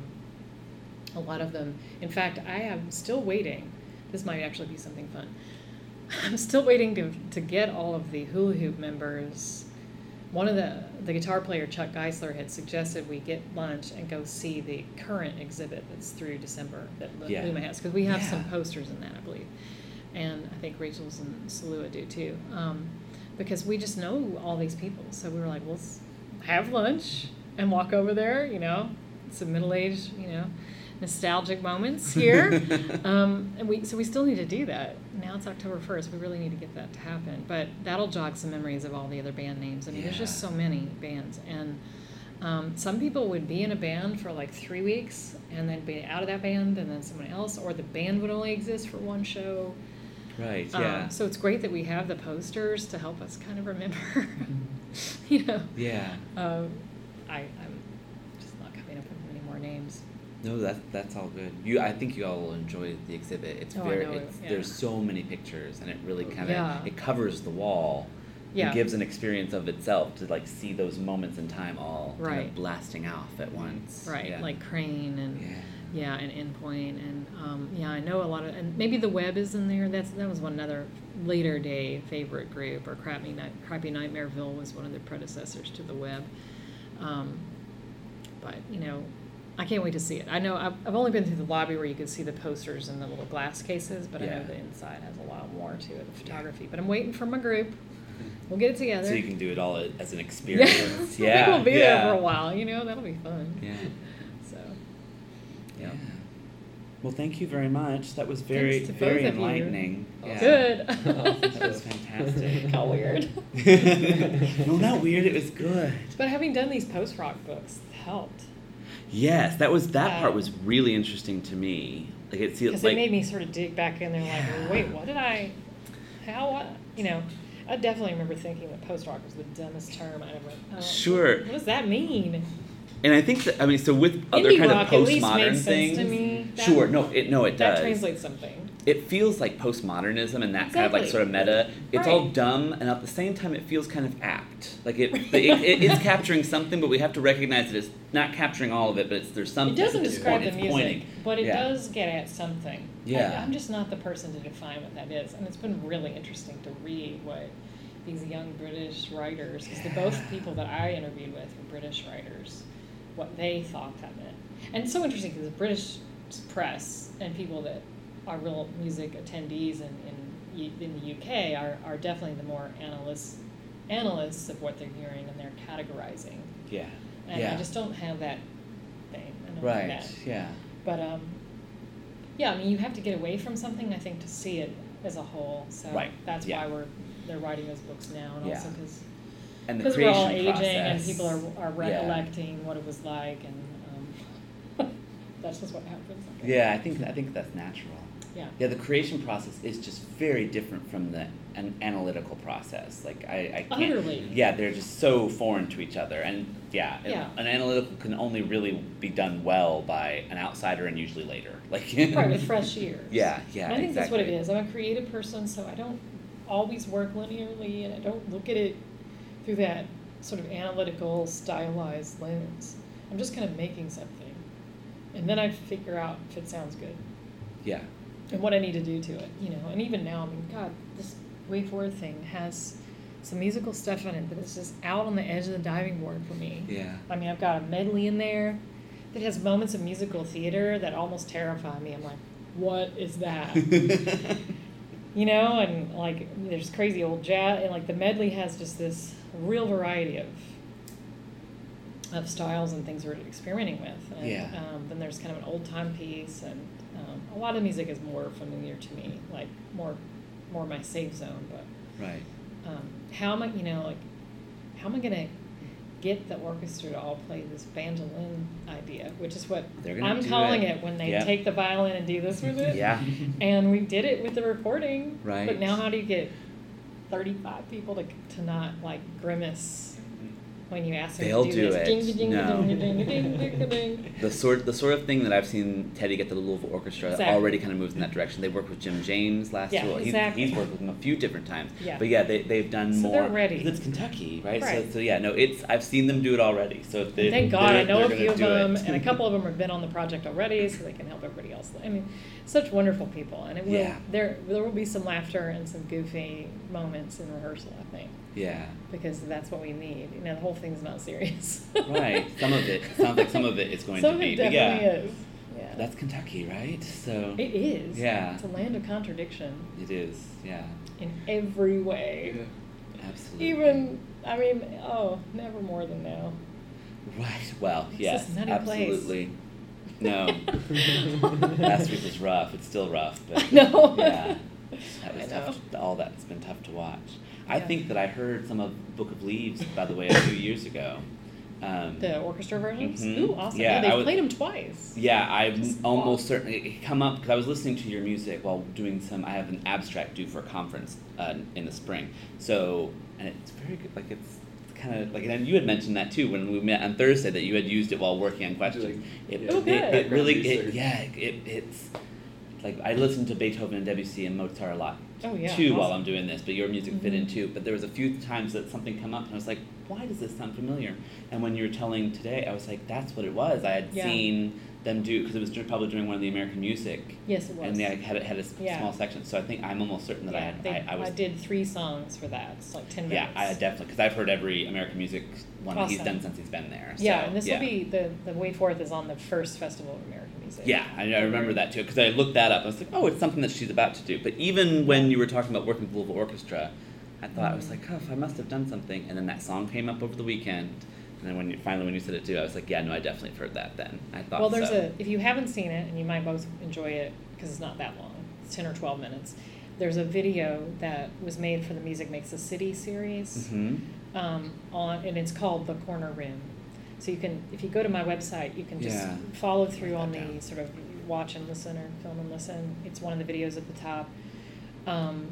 a lot of them. In fact, I am still waiting. This might actually be something fun. I'm still waiting to to get all of the hula hoop members. One of the the guitar player Chuck Geisler had suggested we get lunch and go see the current exhibit that's through December that Lu- Yeah. Luma has, because we have some Yeah. posters in that, I believe, and I think Rachel's and Salua do too. Um, because we just know all these people, so we were like, well, let's have lunch and walk over there. You know, some middle aged, you know, nostalgic moments here. um, and we so we still need to do that. Now it's October first. We really need to get that to happen. But that'll jog some memories of all the other band names. I mean, there's just Yeah. so many bands, and um, some people would be in a band for like three weeks and then be out of that band, and then someone else, or the band would only exist for one show. Right, Um, yeah. so it's great that we have the posters to help us kind of remember. you know. Yeah. Um, I I'm just not coming up with any more names. No, that that's all good. You, I think you all will enjoy the exhibit. It's Oh, I very, know it, it's, yeah. there's so many pictures, and it really kind of Yeah. it covers the wall. Yeah. It gives an experience of itself to like see those moments in time all kind Right. of blasting off at once. Right, Yeah. like Crane and Yeah. yeah, and Endpoint, and um, yeah, I know a lot of, and maybe the Web is in there. That's that was one another later day favorite group, or Crappy Night, Crappy Nightmareville was one of the predecessors to the Web. Um, but you know, I can't wait to see it. I know I've, I've only been through the lobby where you could see the posters in the little glass cases, but I Yeah. know the inside has a lot more to it, the photography. But I'm waiting for my group. We'll get it together. So you can do it all as an Yeah, experience. I Yeah. think we'll be yeah. there for a while. You know, that'll be fun. Yeah. So. Yeah. Well, thank you very much. That was very, Thanks to very both of you. enlightening. Yeah. Good. That was fantastic. How weird. No, not weird. It was good. But having done these post rock books helped, Yes, that was that part Um, was really interesting to me. Like it feels because like it made me sort of dig back in there, like, Yeah. wait, what did I? How? What? You know, I definitely remember thinking that post rock was the dumbest term I ever. Uh, Sure. What does that mean? And I think that I mean, so with other Indie kind rock of at least postmodern makes sense things, to me. That- sure, no, it no, it That does. translates something. It feels like postmodernism and that kind of like Exactly. sort of meta. It's all Right. dumb, and at the same time, it feels kind of apt. Like it, it, it is capturing something, but we have to recognize that it's not capturing all of it. But it's, there's It something. doesn't it's describe the point- music, it's pointing. but it Yeah. does get at something. Yeah. I, I'm just not the person to define what that is, and it's been really interesting to read what these young British writers, because yeah. both people that I interviewed with were British writers, what they thought that meant. And it's so interesting because the British press and people that are real music attendees in, in, in the U K are, are definitely the more analysts, analysts of what they're hearing, and they're categorizing. Yeah. And yeah. I just don't have that thing. I don't right, have that. yeah. But, um, yeah, I mean, you have to get away from something, I think, to see it as a whole. So right. that's yeah. why we're they're writing those books now, and yeah. also because and the we're creation all aging process. and people are are recollecting yeah. what it was like, and um, that's just what happens. I yeah, I think I think that's natural. Yeah. Yeah, the creation process is just very different from the an analytical process. Like I, I can't. Utterly. Yeah, they're just so foreign to each other, and yeah, yeah. an analytical can only really be done well by an outsider, and usually later. Like right, with fresh ears. Yeah, yeah. And I think exactly. that's what it is. I'm a creative person, so I don't always work linearly, and I don't look at it through that sort of analytical, stylized lens. I'm just kind of making something, and then I figure out if it sounds good. Yeah. And what I need to do to it, you know. And even now, I mean, God, this Way Forward thing has some musical stuff in it that is just out on the edge of the diving board for me. Yeah. I mean, I've got a medley in there that has moments of musical theater that almost terrify me. I'm like, what is that? You know, and like there's crazy old jazz, and like the medley has just this real variety of of styles and things we're experimenting with. And, yeah. Um, then there's kind of an old time piece, and um, a lot of music is more familiar to me, like more more my safe zone. But right. Um, how am I, you know, like how am I gonna get the orchestra to all play this bandolin idea, which is what I'm calling it. it when they yep. take the violin and do this with it. Yeah. And we did it with the recording. Right. But now how do you get thirty-five people to to not like grimace when you ask them They'll to do, do this? it. Ding, ding, no. ding, ding, ding, ding, ding, ding. The sort the sort of thing that I've seen Teddy get the Louisville Orchestra exactly. already kind of moves in that direction. They worked with Jim James last yeah, year. Exactly. He's, he's worked with him a few different times. Yeah. But yeah, they they've done so more. They're ready. It's Kentucky, right? right? So so yeah, no, it's I've seen them do it already. So they, thank God I know a few of them, it. and a couple of them have been on the project already, so they can help everybody else. I mean, such wonderful people, and it will yeah. there there will be some laughter and some goofy moments in rehearsal, I think. Yeah. Because that's what we need. You know, the whole thing's not serious. Right. Some of it sounds like some of it is going some to be. Some of it definitely yeah. is. Yeah. That's Kentucky, right? So it is. Yeah. It's a land of contradiction. It is. Yeah. In every way. Yeah. Absolutely. Even I mean, oh, never more than now. Right. Well, it's yes. This nutty absolutely. Place. No. Last week was rough. It's still rough, but no. yeah. That was tough. To, all that's been tough to watch. I yeah. think that I heard some of Book of Leaves, by the way, a few years ago. Um, the orchestra versions? Mm-hmm. Ooh, awesome. Yeah, yeah they was, played them twice. Yeah, I've Just almost awesome. certainly come up, because I was listening to your music while doing some, I have an abstract due for a conference uh, in the spring. So, and it's very good, like it's kind of, like, and you had mentioned that too when we met on Thursday, that you had used it while working on questions. Like, it, yeah. Oh, it, good. it, it really, Research. it, yeah, it, it's, like, I listen to Beethoven and Debussy and Mozart a lot Oh, yeah, too awesome. while I'm doing this, but your music fit Mhm. in too. But there was a few times that something come up and I was like, why does this sound familiar? And when you were telling today, I was like, that's what it was. I had Yeah. seen them do, because it was dur- probably during one of the American Music. Yes, it was. And they had, had a s- Yeah. small section. So I think I'm almost certain that yeah, I had, they, I, I was. did three songs for that. It's like ten Yeah, minutes. I definitely, because I've heard every American Music one that he's Awesome. done since he's been there. So, Yeah, and this yeah. will be, the, the Way Forth is on the first Festival of American Music. Yeah, I, I remember that too, because I looked that up. I was like, oh, it's something that she's about to do. But even when you were talking about working with the Louisville Orchestra, I thought, I was like, oh, I must have done something. And then that song came up over the weekend. And then when you, finally when you said it too, I was like, yeah, no, I definitely have heard that then. I thought Well, there's so. a, if you haven't seen it, and you might both enjoy it, because it's not that long, it's ten or twelve minutes, there's a video that was made for the Music Makes a City series, Mm-hmm. um, on, and it's called The Corner Room. So you can, if you go to my website, you can just Yeah. follow through Write on that the down. sort of watch and listen or film and listen. It's one of the videos at the top. Um,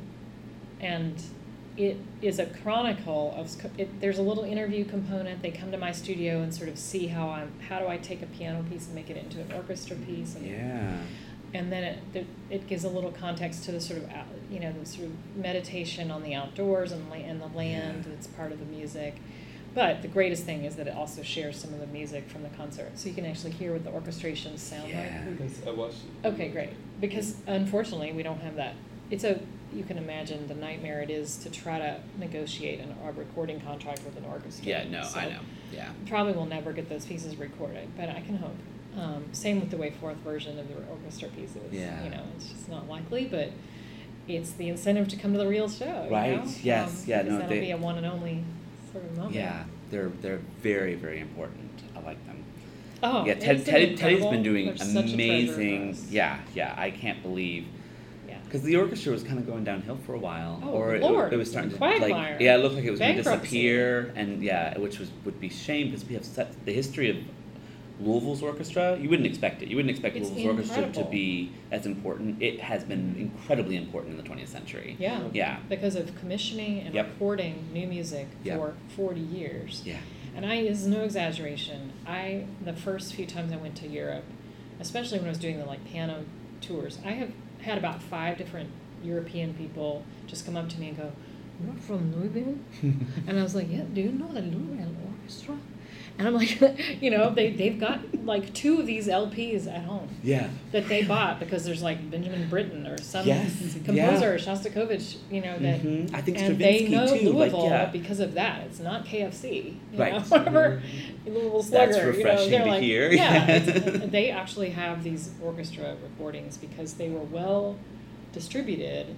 and it is a chronicle of, it, there's a little interview component. They come to my studio and sort of see how I'm, how do I take a piano piece and make it into an orchestra piece. And, Yeah. and then it, it it gives a little context to the sort of, out- you know, the sort of meditation on the outdoors and, la- and the land Yeah. that's part of the music. But the greatest thing is that it also shares some of the music from the concert. So you can actually hear what the orchestrations sound Yeah. like. Because I watched it. Okay, great. Because unfortunately, we don't have that it's a, you can imagine the nightmare it is to try to negotiate an, a recording contract with an orchestra. Yeah, no, So I know. Yeah. probably will never get those pieces recorded, but I can hope. Um, same with the way fourth version of the orchestra pieces. Yeah. You know, it's just not likely, but it's the incentive to come to the real show. Right, You know? yes, um, yeah, because no, that'll they- be a one and only sort of moment. Yeah, they're they're very very important. I like them. Oh, yeah, Ted, isn't it Teddy, Teddy's incredible? been doing They're such a treasure for amazing. us. Yeah, yeah, I can't believe Yeah. because the orchestra was kind of going downhill for a while, Oh, or it, Lord, it was starting to quagmire. like yeah, it looked like it was going to Bankruptcy. disappear, and yeah, which was would be shame because we have such the history of Louisville's orchestra. You wouldn't expect it. You wouldn't expect It's Louisville's orchestra to incredible. be as important. It has been incredibly important in the twentieth century. Yeah. Yeah. Because of commissioning and Yep. recording new music Yep. for forty years. Yeah. And I, this is no exaggeration, I, the first few times I went to Europe, especially when I was doing the like piano tours, I have had about five different European people just come up to me and go, "You're from Louisville?" And I was like, "Yeah, do you know the Louisville Orchestra?" And I'm like, you know, they, they've got like two of these L Ps at home Yeah. that they bought because there's like Benjamin Britten or some Yes, composer, Shostakovich, you know, that Mhm. I think and they Stravinsky know too. Louisville Like yeah. because of that. It's not K F C, you Right. know, whatever Louisville That's Slugger. refreshing you know, they're to like, hear. Yeah, it's, they actually have these orchestra recordings because they were well distributed.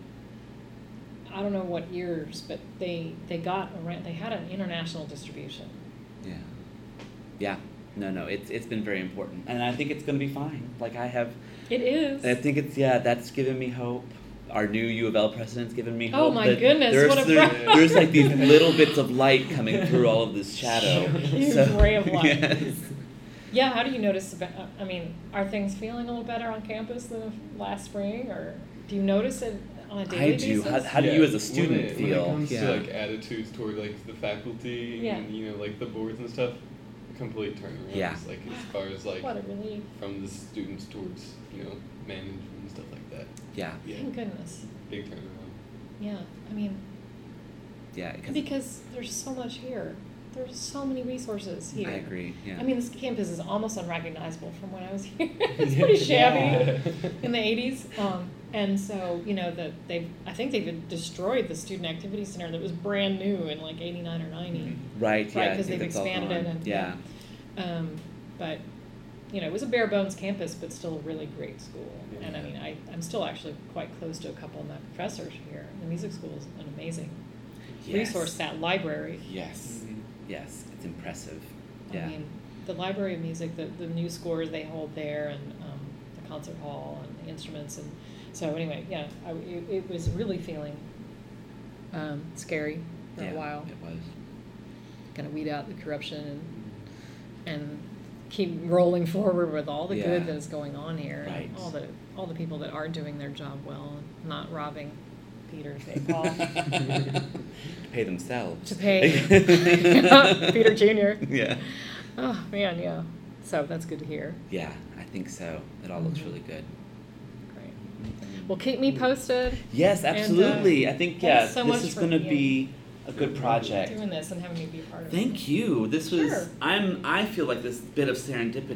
I don't know what years, but they they got around. They had an international distribution. Yeah. Yeah. No, no, it's it's been very important. And I think it's gonna be fine. Like I have It is. I think it's yeah, that's given me hope. Our new U of L president's given me Oh hope. my that goodness, There's, what a there- friend. there's like these little bits of light coming through all of this shadow. Huge So- ray of light. Yes. Yeah, how do you notice about, I mean, are things feeling a little better on campus than last spring, or do you notice it on a daily I do. basis? How, how do you as a when student it, feel? When it comes yeah. to like attitudes toward like the faculty Yeah. and you know like the boards and stuff, complete turnaround. Yeah. Like as far as like What a relief. from the students towards you know management and stuff like that. yeah. Yeah. Thank goodness. Big turnaround. Yeah, I mean, Yeah. 'cause because there's so much here. There's so many resources here. I agree. Yeah. I mean, this campus is almost unrecognizable from when I was here. It's pretty shabby in the eighties. Um, and so, you know, that they've, I think they've destroyed the student activity center that was brand new in like eighty-nine or ninety. right. Yeah. Right, I because think they've that's all expanded it gone. and yeah. Um, but you know, it was a bare bones campus, but still a really great school. And I Yeah. mean, I, I'm still actually quite close to a couple of my professors here. The music school is an amazing Yes. resource. That library. Yes. Mhm. Yes. It's impressive. I Yeah. mean, the library of music, the, the new scores they hold there, and um, the concert hall, and the instruments, and so anyway, yeah, I, it, it was really feeling um, scary for yeah. a while. It was. Kind of weed out the corruption and and keep rolling forward with all the Yeah. good that is going on here, Right. and all the all the people that are doing their job well, and not robbing Peter to pay Paul. To pay themselves. To pay Peter Junior Yeah. Oh man, yeah. So that's good to hear. Yeah, I think so. It all looks Mhm. really good. Great. Well, keep me posted. Yes, And, uh, absolutely. I think yeah, thanks so this much is for going to being- be a good project. Doing this and having me be a part of it. Thank you. This was Sure. I'm I feel like this bit of serendipity